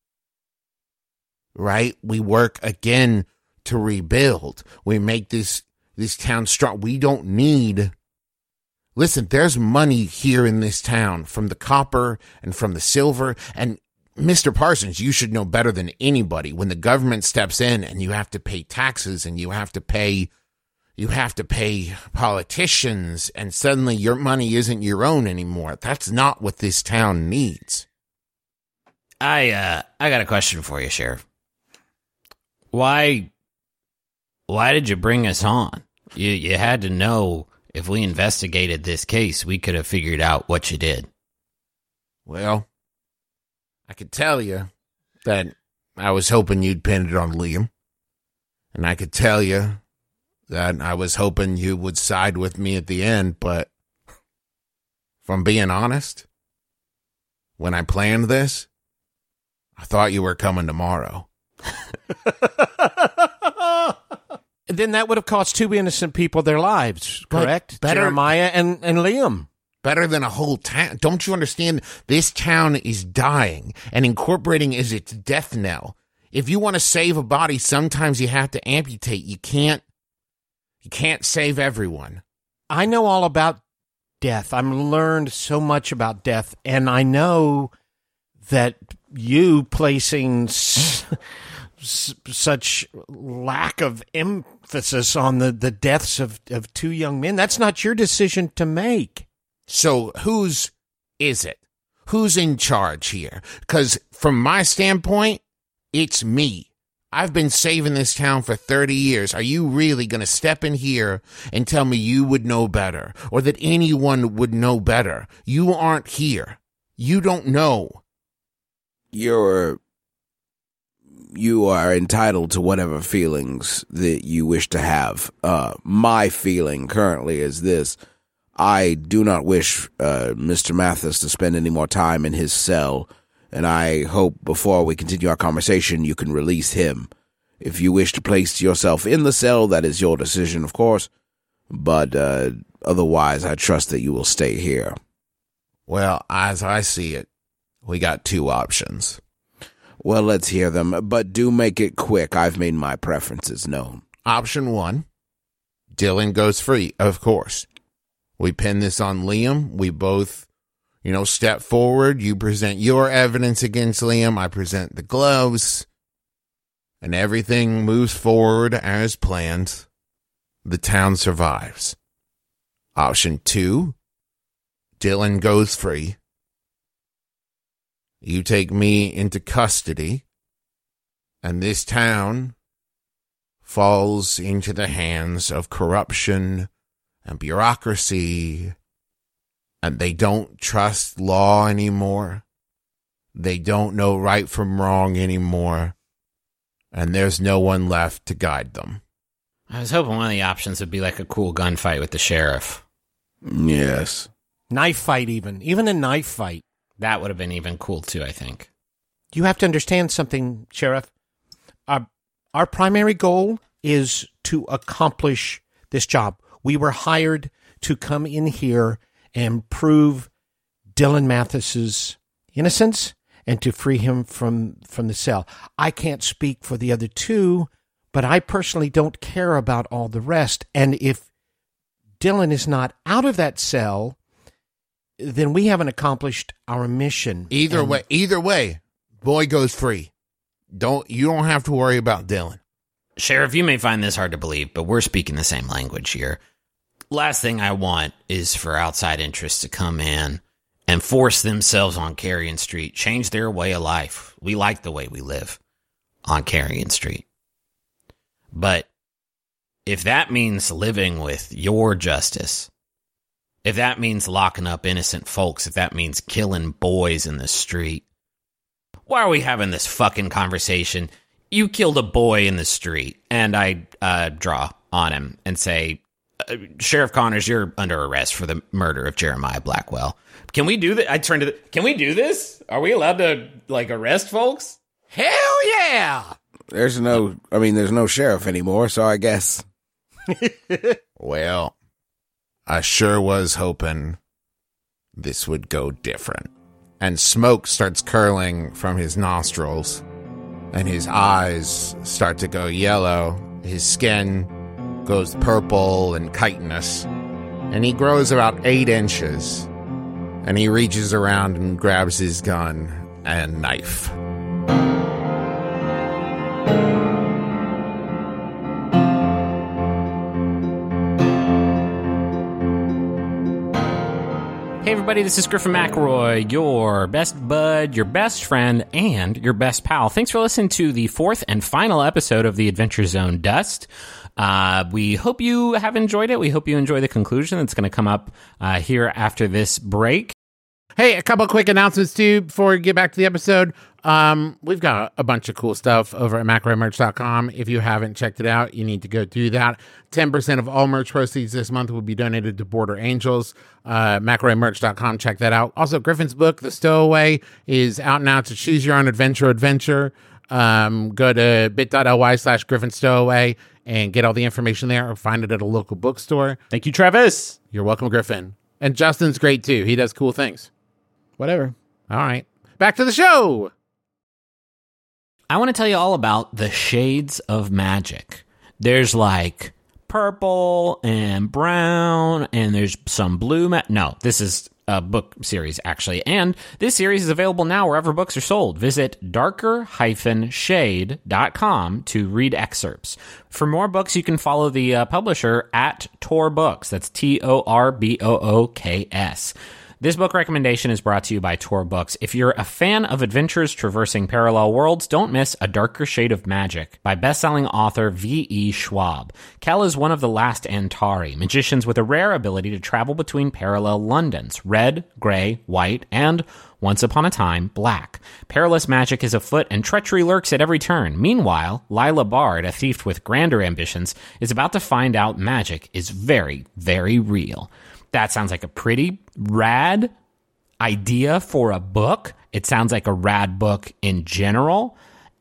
Right? We work again to rebuild. We make this, this town strong. We don't need... Listen, there's money here in this town from the copper and from the silver. And Mister Parsons, you should know better than anybody when the government steps in and you have to pay taxes and you have to pay, you have to pay politicians, and suddenly your money isn't your own anymore. That's not what this town needs. I, uh, I got a question for you, Sheriff. Why, why did you bring us on? You, you had to know if we investigated this case, we could have figured out what you did. Well, I could tell you that I was hoping you'd pin it on Liam. And I could tell you that I was hoping you would side with me at the end, but if I'm being honest, when I planned this, I thought you were coming tomorrow. Then that would have cost two innocent people their lives, correct? Better, Jeremiah and, and Liam. Better than a whole town. Don't you understand? This town is dying, and incorporating is its death knell. If you want to save a body, sometimes you have to amputate. You can't, you can't save everyone. I know all about death. I've learned so much about death, and I know that you placing s- s- such lack of emphasis on the, the deaths of, of two young men, that's not your decision to make. So whose is it? Who's in charge here? Because from my standpoint, it's me. I've been saving this town for thirty years. Are you really going to step in here and tell me you would know better, or that anyone would know better? You aren't here. You don't know. You're... You are entitled to whatever feelings that you wish to have. Uh, my feeling currently is this. I do not wish uh, Mister Mathis to spend any more time in his cell, and I hope before we continue our conversation you can release him. If you wish to place yourself in the cell, that is your decision, of course, but uh, otherwise I trust that you will stay here. Well, as I see it, we got two options. Well, let's hear them, but do make it quick. I've made my preferences known. Option one, Dylan goes free, of course. We pin this on Liam. We both, you know, step forward. You present your evidence against Liam. I present the gloves. And everything moves forward as planned. The town survives. Option two, Dylan goes free. You take me into custody. And this town falls into the hands of corruption and bureaucracy, and they don't trust law anymore. They don't know right from wrong anymore, and there's no one left to guide them. I was hoping one of the options would be like a cool gunfight with the sheriff. Yes. Knife fight even. Even a knife fight. That would have been even cool too, I think. You have to understand something, Sheriff. Our, our primary goal is to accomplish this job. We were hired to come in here and prove Dylan Mathis's innocence and to free him from, from the cell. I can't speak for the other two, but I personally don't care about all the rest. And if Dylan is not out of that cell, then we haven't accomplished our mission. Either and way, either way, boy goes free. Don't you don't have to worry about Dylan. Sheriff, you may find this hard to believe, but we're speaking the same language here. Last thing I want is for outside interests to come in and force themselves on Carrion Street, change their way of life. We like the way we live on Carrion Street. But if that means living with your justice, if that means locking up innocent folks, if that means killing boys in the street, why are we having this fucking conversation? You killed a boy in the street, and I uh, draw on him and say, uh, Sheriff Connors, you're under arrest for the murder of Jeremiah Blackwell. Can we do that? I turned to the, can we do this? Are we allowed to, like, arrest folks? Hell yeah! There's no, I mean, there's no sheriff anymore, so I guess. Well, I sure was hoping this would go different. And smoke starts curling from his nostrils, and his eyes start to go yellow. His skin goes purple and chitinous, and he grows about eight inches. And he reaches around and grabs his gun and knife. Hey everybody, this is Griffin McElroy, your best bud, your best friend, and your best pal. Thanks for listening to the fourth and final episode of the Adventure Zone Dust. Uh, we hope you have enjoyed it. We hope you enjoy the conclusion that's going to come up uh, here after this break. Hey, a couple quick announcements too before we get back to the episode. Um, we've got a bunch of cool stuff over at McElroy Merch dot com. If you haven't checked it out, you need to go do that. ten percent of all merch proceeds this month will be donated to Border Angels. Uh, McElroy Merch dot com, check that out. Also, Griffin's book, The Stowaway, is out now to choose your own adventure adventure. Um, go to bit.ly slash Griffin Stowaway and get all the information there, or find it at a local bookstore. Thank you, Travis. You're welcome, Griffin. And Justin's great too. He does cool things. Whatever. All right. Back to the show. I want to tell you all about the shades of magic. There's like purple and brown, and there's some blue. Ma- no, this is a book series, actually. And this series is available now wherever books are sold. Visit darker dash shade dot com to read excerpts. For more books, you can follow the uh, publisher at Tor Books. That's T O R B O O K S. This book recommendation is brought to you by Tor Books. If you're a fan of adventures traversing parallel worlds, don't miss A Darker Shade of Magic by best-selling author V E Schwab. Kel is one of the last Antari, magicians with a rare ability to travel between parallel Londons, red, gray, white, and, once upon a time, black. Perilous magic is afoot and treachery lurks at every turn. Meanwhile, Lila Bard, a thief with grander ambitions, is about to find out magic is very, very real. That sounds like a pretty rad idea for a book. It sounds like a rad book in general.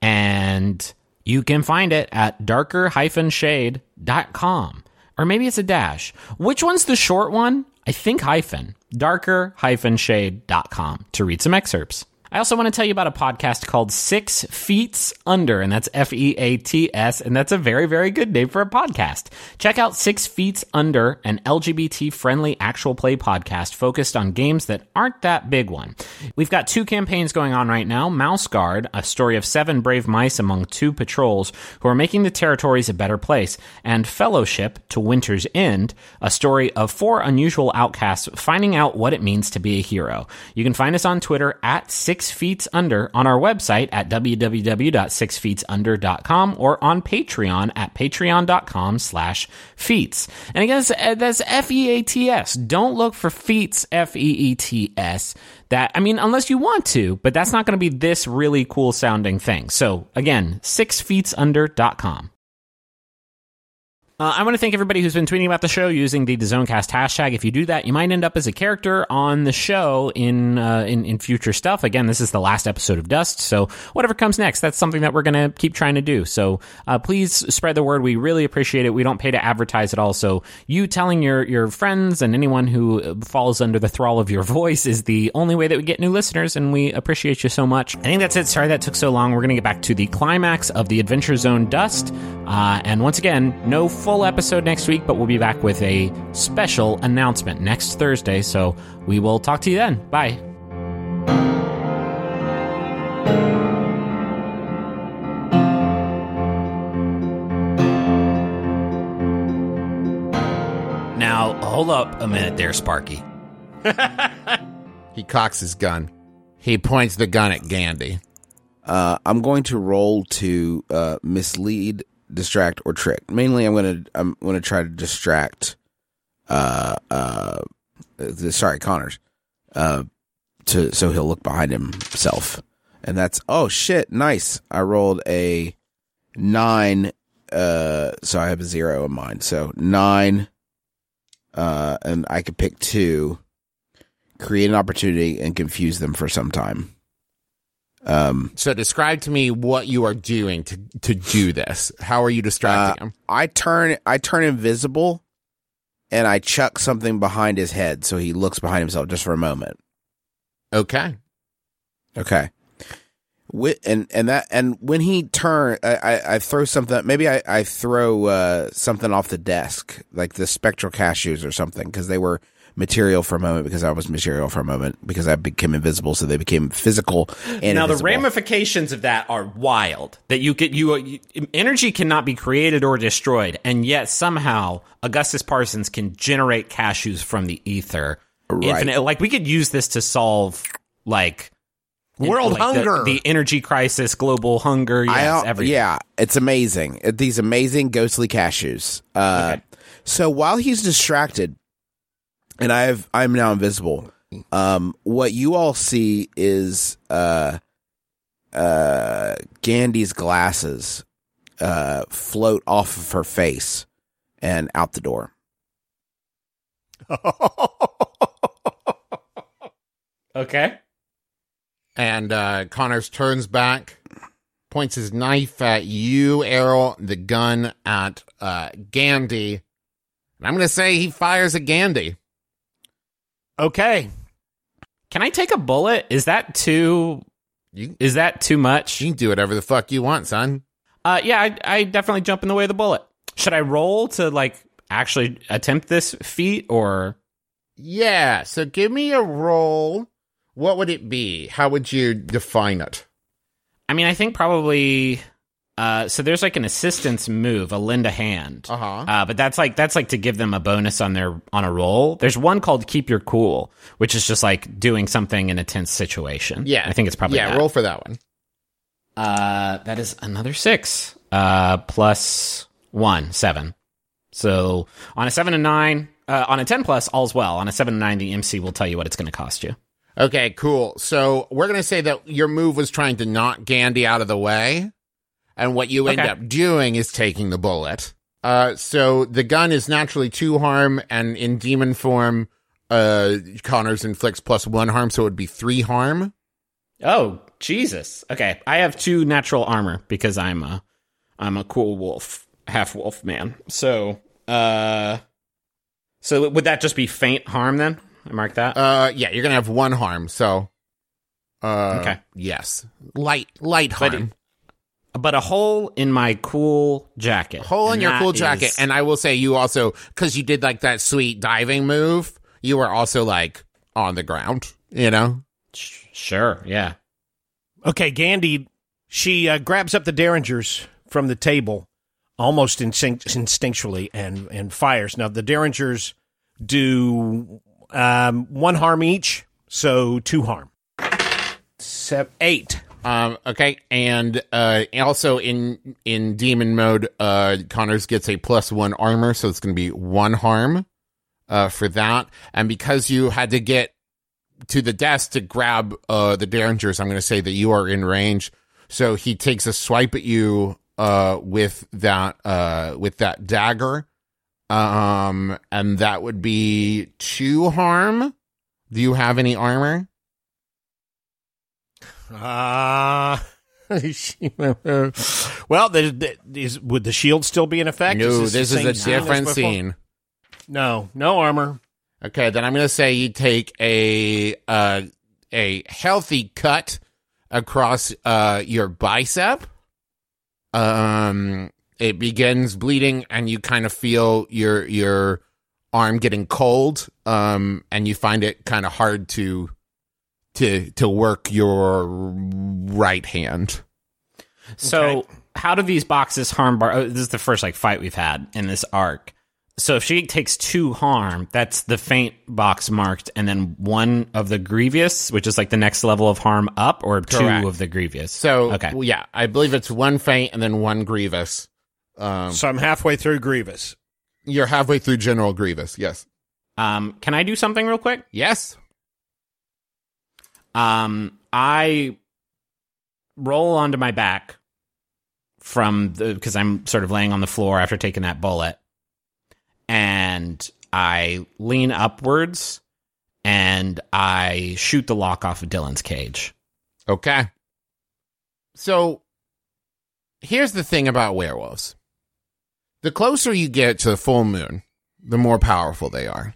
And you can find it at darker dash shade dot com. Or maybe it's a dash. Which one's the short one? I think hyphen. darker dash shade dot com to read some excerpts. I also want to tell you about a podcast called Six Feats Under, and that's F E A T S, and that's a very, very good name for a podcast. Check out Six Feats Under, an L G B T-friendly actual play podcast focused on games that aren't that big one. We've got two campaigns going on right now. Mouse Guard, a story of seven brave mice among two patrols who are making the territories a better place, and Fellowship to Winter's End, a story of four unusual outcasts finding out what it means to be a hero. You can find us on Twitter at Six Feats Under, on our website at w w w dot six feats under dot com, or on Patreon at patreon dot com slash feats. And I guess that's F E A T S. Don't look for feats, F E E T S. That, I mean, unless you want to, but that's not going to be this really cool sounding thing. So again, six feats under dot com. Uh, I want to thank everybody who's been tweeting about the show using the DAZNcast hashtag. If you do that, you might end up as a character on the show in, uh, in in future stuff. Again, this is the last episode of Dust, so whatever comes next, that's something that we're going to keep trying to do. So uh, please spread the word. We really appreciate it. We don't pay to advertise at all, so you telling your, your friends and anyone who falls under the thrall of your voice is the only way that we get new listeners, and we appreciate you so much. I think that's it. Sorry that took so long. We're going to get back to the climax of the Adventure Zone Dust, uh, and once again, no full episode next week, but we'll be back with a special announcement next Thursday, so we will talk to you then. Bye. Now, hold up a minute there, Sparky. He cocks his gun. He points the gun at Gandhi. Uh, I'm going to roll to uh, mislead, distract, or trick. Mainly, I'm gonna I'm gonna try to distract. Uh, uh, the, sorry, Connors. Uh, to so he'll look behind himself, and that's oh shit, nice. I rolled a nine. Uh, so I have a zero in mind. So nine uh, and I could pick two, create an opportunity, and confuse them for some time. Um, So describe to me what you are doing to to do this. How are you distracting uh, him? I turn I turn invisible, and I chuck something behind his head so he looks behind himself just for a moment. Okay. Okay. With, and and that and when he turn, I, I, I throw something. Maybe I I throw uh, something off the desk, like the spectral cashews or something, because they were material for a moment. Because I was material for a moment. Because I became invisible, so they became physical. And now invisible. the ramifications of that are wild. That you get you, you energy cannot be created or destroyed, and yet somehow Augustus Parsons can generate cashews from the ether. Right. Infinite. Like we could use this to solve like. World like hunger. the, the energy crisis, global hunger, yes, I, uh, everything. yeah, it's amazing. It- These amazing ghostly cashews. Uh, Okay. So while he's distracted, and I have, I'm now invisible. Um, what you all see is uh, uh, Gandhi's glasses uh, float off of her face and out the door. Okay. And uh, Connors turns back, points his knife at you, Errol, the gun at uh, Gandhi. And I'm going to say he fires at Gandhi. Okay. Can I take a bullet? Is that too? You, Is that too much? you can do whatever the fuck you want, son. Uh, yeah, I, I definitely jump in the way of the bullet. Should I roll to like actually attempt this feat, or Yeah, so give me a roll. What would it be? How would you define it? I mean, I think probably. Uh, so there's like an assistance move, a lend a hand. Uh-huh. Uh, but that's like that's like to give them a bonus on their on a roll. There's one called Keep Your Cool, which is just like doing something in a tense situation. Yeah. I think it's probably Yeah, that. roll for that one. Uh, that is another six. Uh, plus one, seven. So on a seven and nine, uh, on a ten plus, all's well. On a seven and nine, the M C will tell you what it's going to cost you. Okay, cool. So we're going to say that your move was trying to knock Gandhi out of the way. And what you end Okay. up doing is taking the bullet. Uh, so the gun is naturally two harm, and in demon form, uh, Connors inflicts plus one harm, so it would be three harm. Oh, Jesus. Okay, I have two natural armor because I'm a, I'm a cool wolf, half wolf man. So, uh, so would that just be faint harm then? I mark that. Uh, yeah, you're gonna have one harm. So, uh, Okay. yes, light, light But harm. But a hole in my cool jacket. Hole in And your that cool jacket, is- and I will say you also, because you did like that sweet diving move, you were also like on the ground. You know. Sh- sure, yeah. Okay, Gandhi, she uh, grabs up the derringers from the table almost instinct- instinctually and, and fires. Now, the derringers do um, one harm each, so two harm. Seven, eight. Um, okay, and uh, also in in demon mode, uh, Connors gets a plus one armor, so it's going to be one harm uh, for that. And because you had to get to the desk to grab uh, the derringers, I'm going to say that you are in range. So he takes a swipe at you uh, with that uh, with that dagger, um, and that would be two harm. Do you have any armor? Ah. well, the, the, is, would the shield still be in effect? No, this this the is same a scene as different before? scene. No, no armor. Okay, then I'm going to say you take a uh, a healthy cut across uh, your bicep. Um, it begins bleeding, and you kind of feel your your arm getting cold. Um, and you find it kind of hard to to to work your right hand. So, Okay. how do these boxes harm Bar? Oh, this is the first like fight we've had in this arc. So, if she takes two harm, that's the faint box marked, and then one of the grievous, which is like the next level of harm up, or Correct. two of the grievous. So, okay, well, yeah, I believe it's one faint and then one grievous. Um, So I'm halfway through Grievous. you're halfway through General Grievous. Yes. um, can I do something real quick? Yes. Um, I roll onto my back from the because I'm sort of laying on the floor after taking that bullet, and I lean upwards and I shoot the lock off of Dylan's cage. Okay. So here's the thing about werewolves. The closer you get to the full moon, the more powerful they are.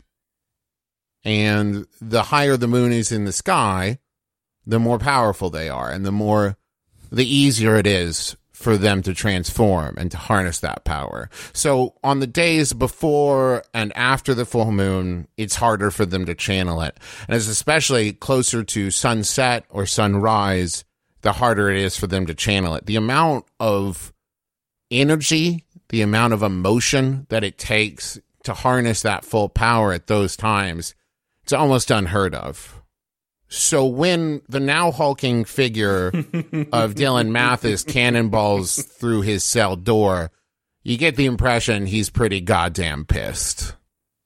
And the higher the moon is in the sky, the more powerful they are, and the more, the easier it is for them to transform and to harness that power. So on the days before and after the full moon, it's harder for them to channel it. And it's especially closer to sunset or sunrise, the harder it is for them to channel it. The amount of energy, the amount of emotion that it takes to harness that full power at those times, it's almost unheard of. So when the now hulking figure of Dylan Mathis cannonballs through his cell door, you get the impression he's pretty goddamn pissed.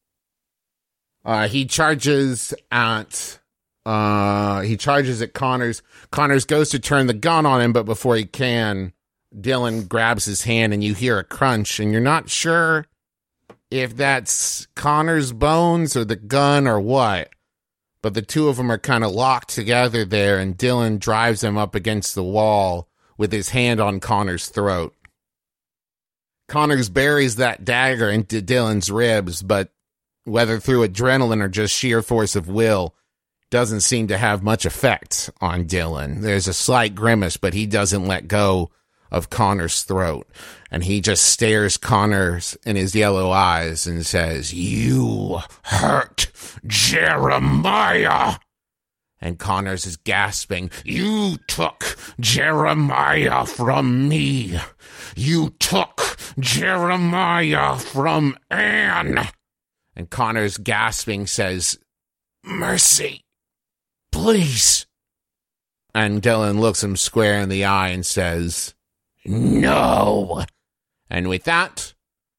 Uh, he charges at uh, he charges at Connors. Connors goes to turn the gun on him, but before he can, Dylan grabs his hand, and you hear a crunch, and you're not sure if that's Connor's bones or the gun or what. But the two of them are kind of locked together there, and Dylan drives him up against the wall with his hand on Connor's throat. Connors buries that dagger into Dylan's ribs, but whether through adrenaline or just sheer force of will, doesn't seem to have much effect on Dylan. There's a slight grimace, but he doesn't let go of Connor's throat. And he just stares Connors in his yellow eyes and says, "You hurt Jeremiah." And Connors is gasping, "You took Jeremiah from me. You took Jeremiah from Anne." And Connors, gasping, says, "Mercy, please." And Dylan looks him square in the eye and says, "No." And with that,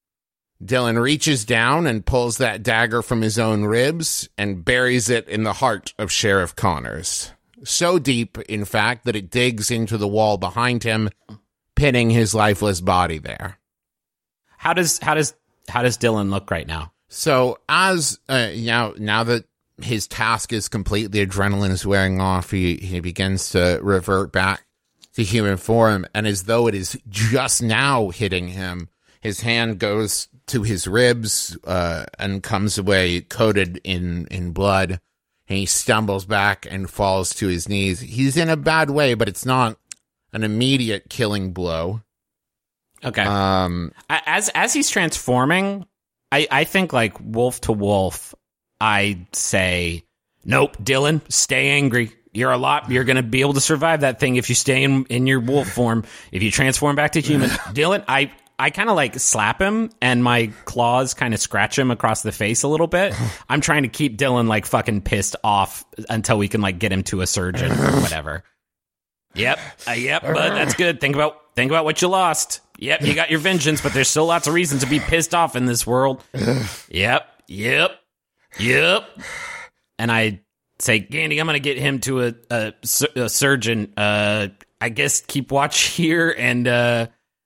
Dylan reaches down and pulls that dagger from his own ribs and buries it in the heart of Sheriff Connors. So deep, in fact, that it digs into the wall behind him, pinning his lifeless body there. How does how does how does Dylan look right now? So as uh, now now that his task is complete, the adrenaline is wearing off, he, he begins to revert back to human form, and as though it is just now hitting him, his hand goes to his ribs uh, and comes away coated in, in blood, and he stumbles back and falls to his knees. He's in a bad way, but it's not an immediate killing blow. Okay. Um, As as he's transforming, I, I think like wolf to wolf, I say, nope, Dylan, stay angry. You're a lot. You're going to be able to survive that thing if you stay in, in your wolf form. If you transform back to human, Dylan, I, I kind of like slap him and my claws kind of scratch him across the face a little bit. I'm trying to keep Dylan like fucking pissed off until we can like get him to a surgeon or whatever. Yep. Uh, yep. But that's good. Think about, think about what you lost. Yep. You got your vengeance, but there's still lots of reason to be pissed off in this world. Yep. Yep. Yep. And I say, Gandy, I'm going to get him to a, a, a surgeon. Uh, I guess keep watch here and uh,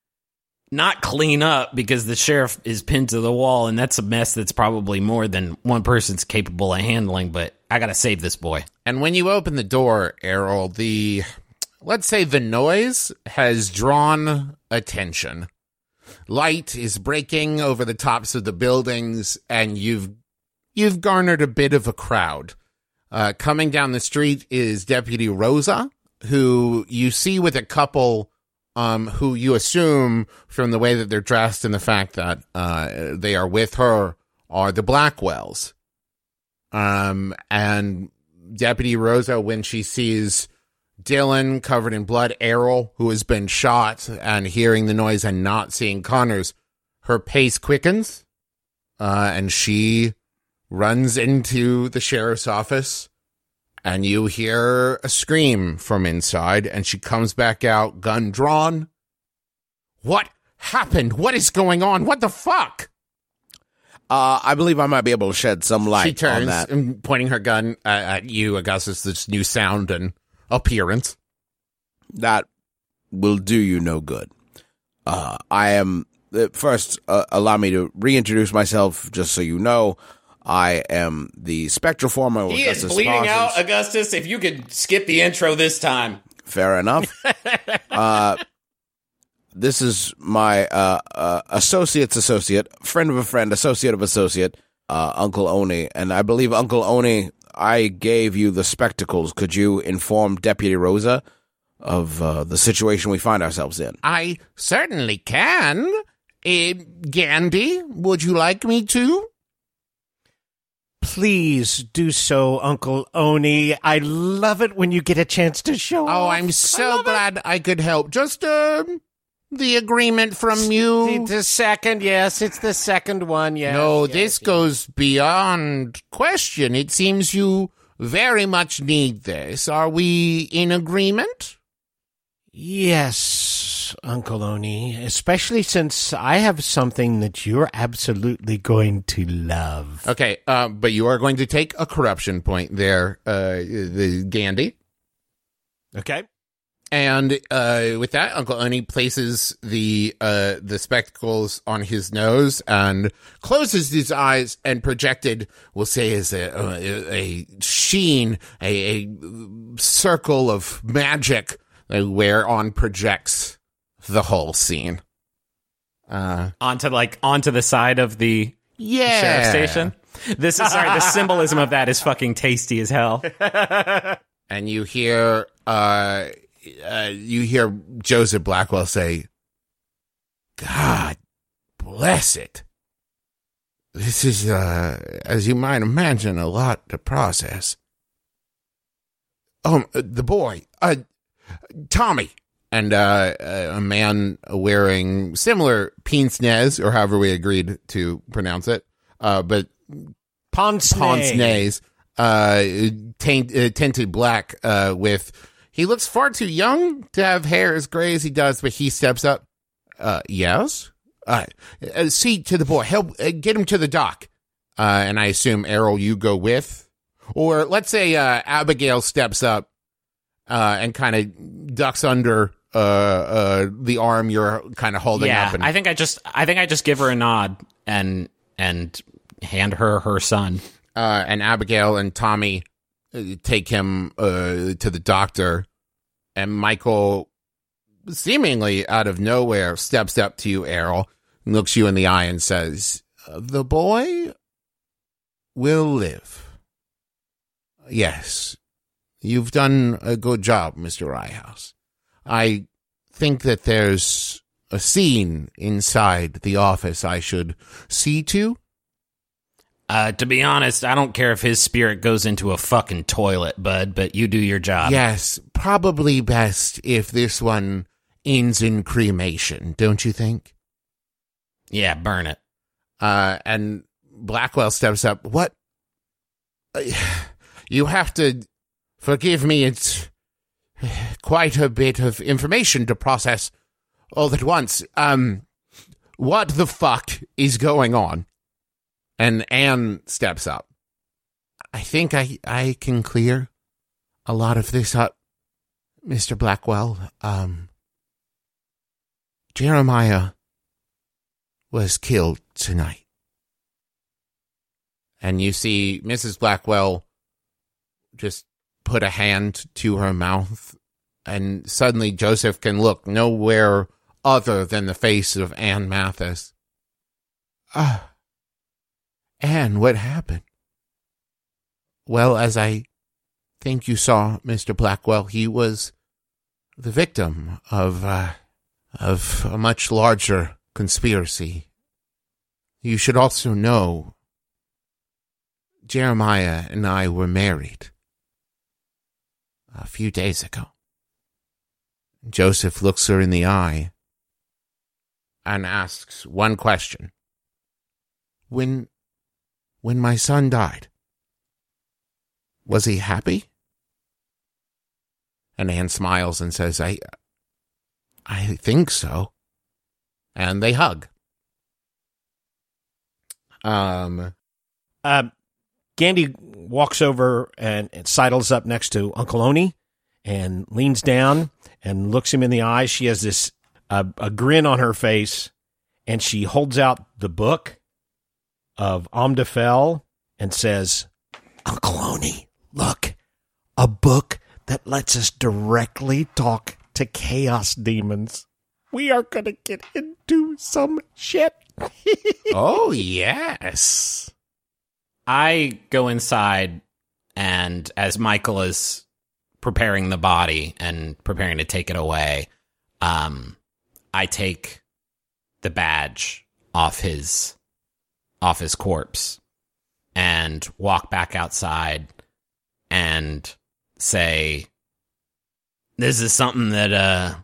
not clean up because the sheriff is pinned to the wall, and that's a mess that's probably more than one person's capable of handling, but I got to save this boy. And when you open the door, Errol, the, let's say the noise has drawn attention. Light is breaking over the tops of the buildings, and you've you've garnered a bit of a crowd. Uh, coming down the street is Deputy Rosa, who you see with a couple um, who you assume from the way that they're dressed and the fact that uh, they are with her are the Blackwells. Um, and Deputy Rosa, when she sees Dylan covered in blood, Errol, who has been shot, and hearing the noise and not seeing Connors, her pace quickens, uh, and she runs into the sheriff's office, and you hear a scream from inside, and she comes back out, gun drawn. What happened? What is going on? What the fuck? Uh, I believe I might be able to shed some light She turns, on that. and pointing her gun uh, at you, Augustus, this new sound and appearance. That will do you no good. Uh, I am uh, first, uh, allow me to reintroduce myself, just so you know. I am the spectral form of He Augustus is bleeding Parsons. out, Augustus. If you could skip the intro this time. Fair enough. uh, this is my uh, uh, associate's associate, friend of a friend, associate of associate, uh, Uncle Oni. And I believe, Uncle Oni, I gave you the spectacles. Could you inform Deputy Rosa of uh, the situation we find ourselves in? I certainly can. Uh, Gandhi, would you like me to? Please do so, Uncle Oni. I love it when you get a chance to show Oh, off. I'm so glad I could help. Just uh, the agreement from you. It's the second, yes. It's the second one, yes. No, yes, this yes. goes beyond question. It seems you very much need this. Are we in agreement? Yes, Uncle Oni, especially since I have something that you're absolutely going to love. Okay, uh, but you are going to take a corruption point there, uh, the Gandhi. Okay. And uh, with that, Uncle Oni places the uh, the spectacles on his nose and closes his eyes, and projected, we'll say, is a, a, a sheen, a, a circle of magic whereon projects the whole scene. Uh, Onto like onto the side of the yeah. sheriff station. This is sorry. The symbolism of that is fucking tasty as hell. And you hear, uh, uh, you hear Joseph Blackwell say, "God bless it. This is, uh, as you might imagine, a lot to process." Oh, the boy, uh, Tommy, and uh, a man wearing similar pince-nez, or however we agreed to pronounce it, uh, but Pince-nez. pince-nez, uh, taint, uh, tinted black, uh, with, he looks far too young to have hair as gray as he does, but he steps up. Uh, yes? Uh, uh, see to the boy, help, uh, get him to the dock. Uh, and I assume, Errol, you go with? Or let's say, uh, Abigail steps up, uh, and kind of ducks under, uh, uh, the arm you're kind of holding Yeah, up. And, I think I just I think I just give her a nod and and hand her her son. uh, and Abigail and Tommy uh, take him, uh, to the doctor, and Michael, seemingly out of nowhere, steps up to you, Errol, looks you in the eye and says, "The boy will live. Yes, you've done a good job, Mister Ryehouse. I think that there's a scene inside the office I should see to." Uh, to be honest, I don't care if his spirit goes into a fucking toilet, bud, but you do your job. Yes, probably best if this one ends in cremation, don't you think? Yeah, burn it. Uh, and Blackwell steps up. What? Uh, you have to forgive me. It's quite a bit of information to process all at once. Um, what the fuck is going on? And Anne steps up. I think I, I can clear a lot of this up, Mister Blackwell. Um, Jeremiah was killed tonight. And you see Missus Blackwell just put a hand to her mouth, and suddenly Joseph can look nowhere other than the face of Anne Mathis. Ah, Anne, what happened? Well, as I think you saw, Mister Blackwell, he was the victim of, uh, of a much larger conspiracy. You should also know Jeremiah and I were married a few days ago. Joseph looks her in the eye and asks one question. When, when my son died, was he happy? And Anne smiles and says, I, I think so. And they hug. Um, Uh, Gandhi walks over and, and sidles up next to Uncle Oni and leans down and looks him in the eye. She has this uh, a grin on her face, and she holds out the book of Omdafel and says, Uncle Oni, look, a book that lets us directly talk to chaos demons. We are going to get into some shit. Oh, yes. I go inside, and as Michael is preparing the body and preparing to take it away, um, I take the badge off his off his corpse and walk back outside and say, "This is something that uh,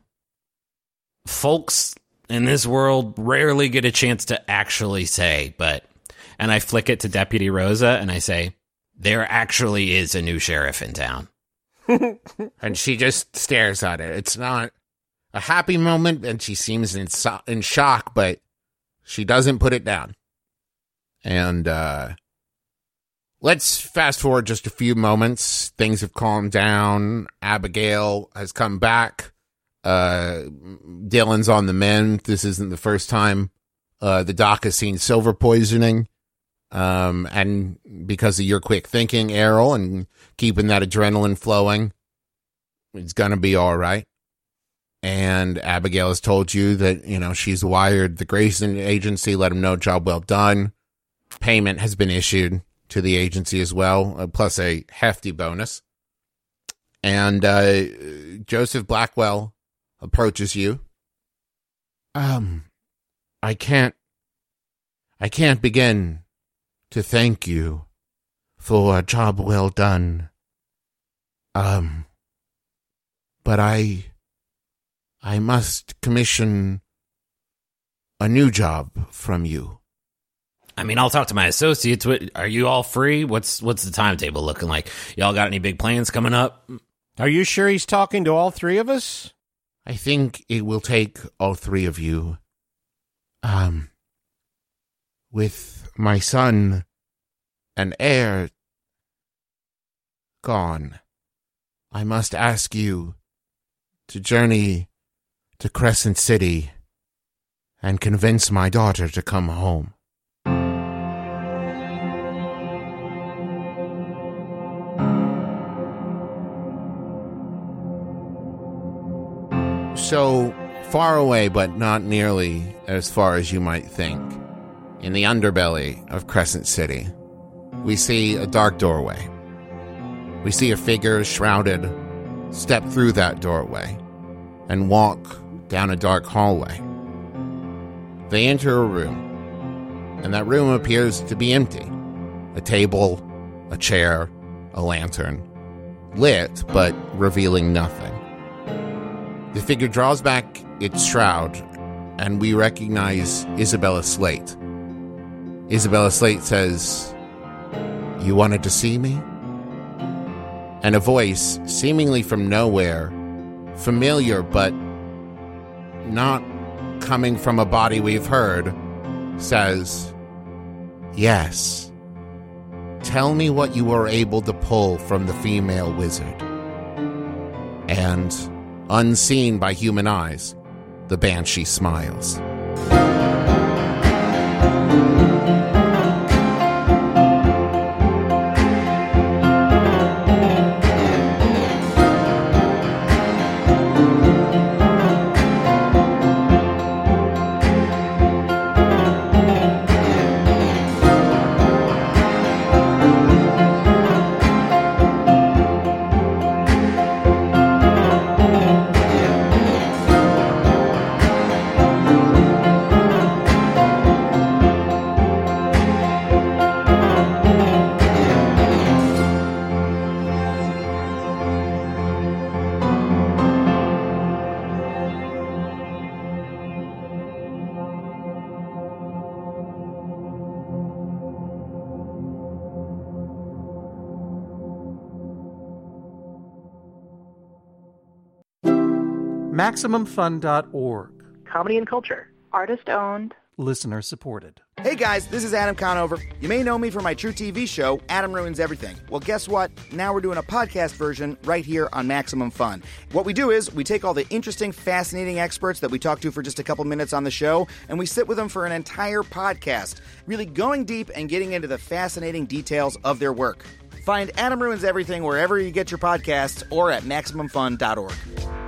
folks in this world rarely get a chance to actually say," but. And I flick it to Deputy Rosa, and I say, there actually is a new sheriff in town. And she just stares at it. It's not a happy moment, and she seems in, so- in shock, but she doesn't put it down. And uh, let's fast forward just a few moments. Things have calmed down. Abigail has come back. Uh, Dylan's on the mend. This isn't the first time uh, the doc has seen silver poisoning. Um, and because of your quick thinking, Errol, and keeping that adrenaline flowing, it's gonna be all right. And Abigail has told you that, you know, she's wired the Grayson agency, let them know job well done. Payment has been issued to the agency as well, uh, plus a hefty bonus. And uh, Joseph Blackwell approaches you. Um, I can't, I can't begin to thank you for a job well done. Um, but I, I must commission a new job from you. I mean, I'll talk to my associates. What- Are you all free? What's what's the timetable looking like? Y'all got any big plans coming up? Are you sure he's talking to all three of us? I think it will take all three of you. Um, with my son and heir gone, I must ask you to journey to Crescent City and convince my daughter to come home. So far away, but not nearly as far as you might think, in the underbelly of Crescent City, we see a dark doorway. We see a figure shrouded step through that doorway and walk down a dark hallway. They enter a room, and that room appears to be empty. A table, a chair, a lantern, lit but revealing nothing. The figure draws back its shroud, and we recognize Isabella Slate. Isabella Slate says, "You wanted to see me?" And a voice, seemingly from nowhere, familiar but not coming from a body we've heard, says, "Yes. Tell me what you were able to pull from the female wizard." And, unseen by human eyes, the Banshee smiles. Maximum Fun dot org. Comedy and culture. Artist owned. listener supported. Hey guys, this is Adam Conover. You may know me from my True T V show, Adam Ruins Everything. Well, guess what? Now we're doing a podcast version right here on Maximum Fun. What we do is we take all the interesting, fascinating experts that we talk to for just a couple minutes on the show, and we sit with them for an entire podcast, really going deep and getting into the fascinating details of their work. Find Adam Ruins Everything wherever you get your podcasts or at Maximum Fun dot org.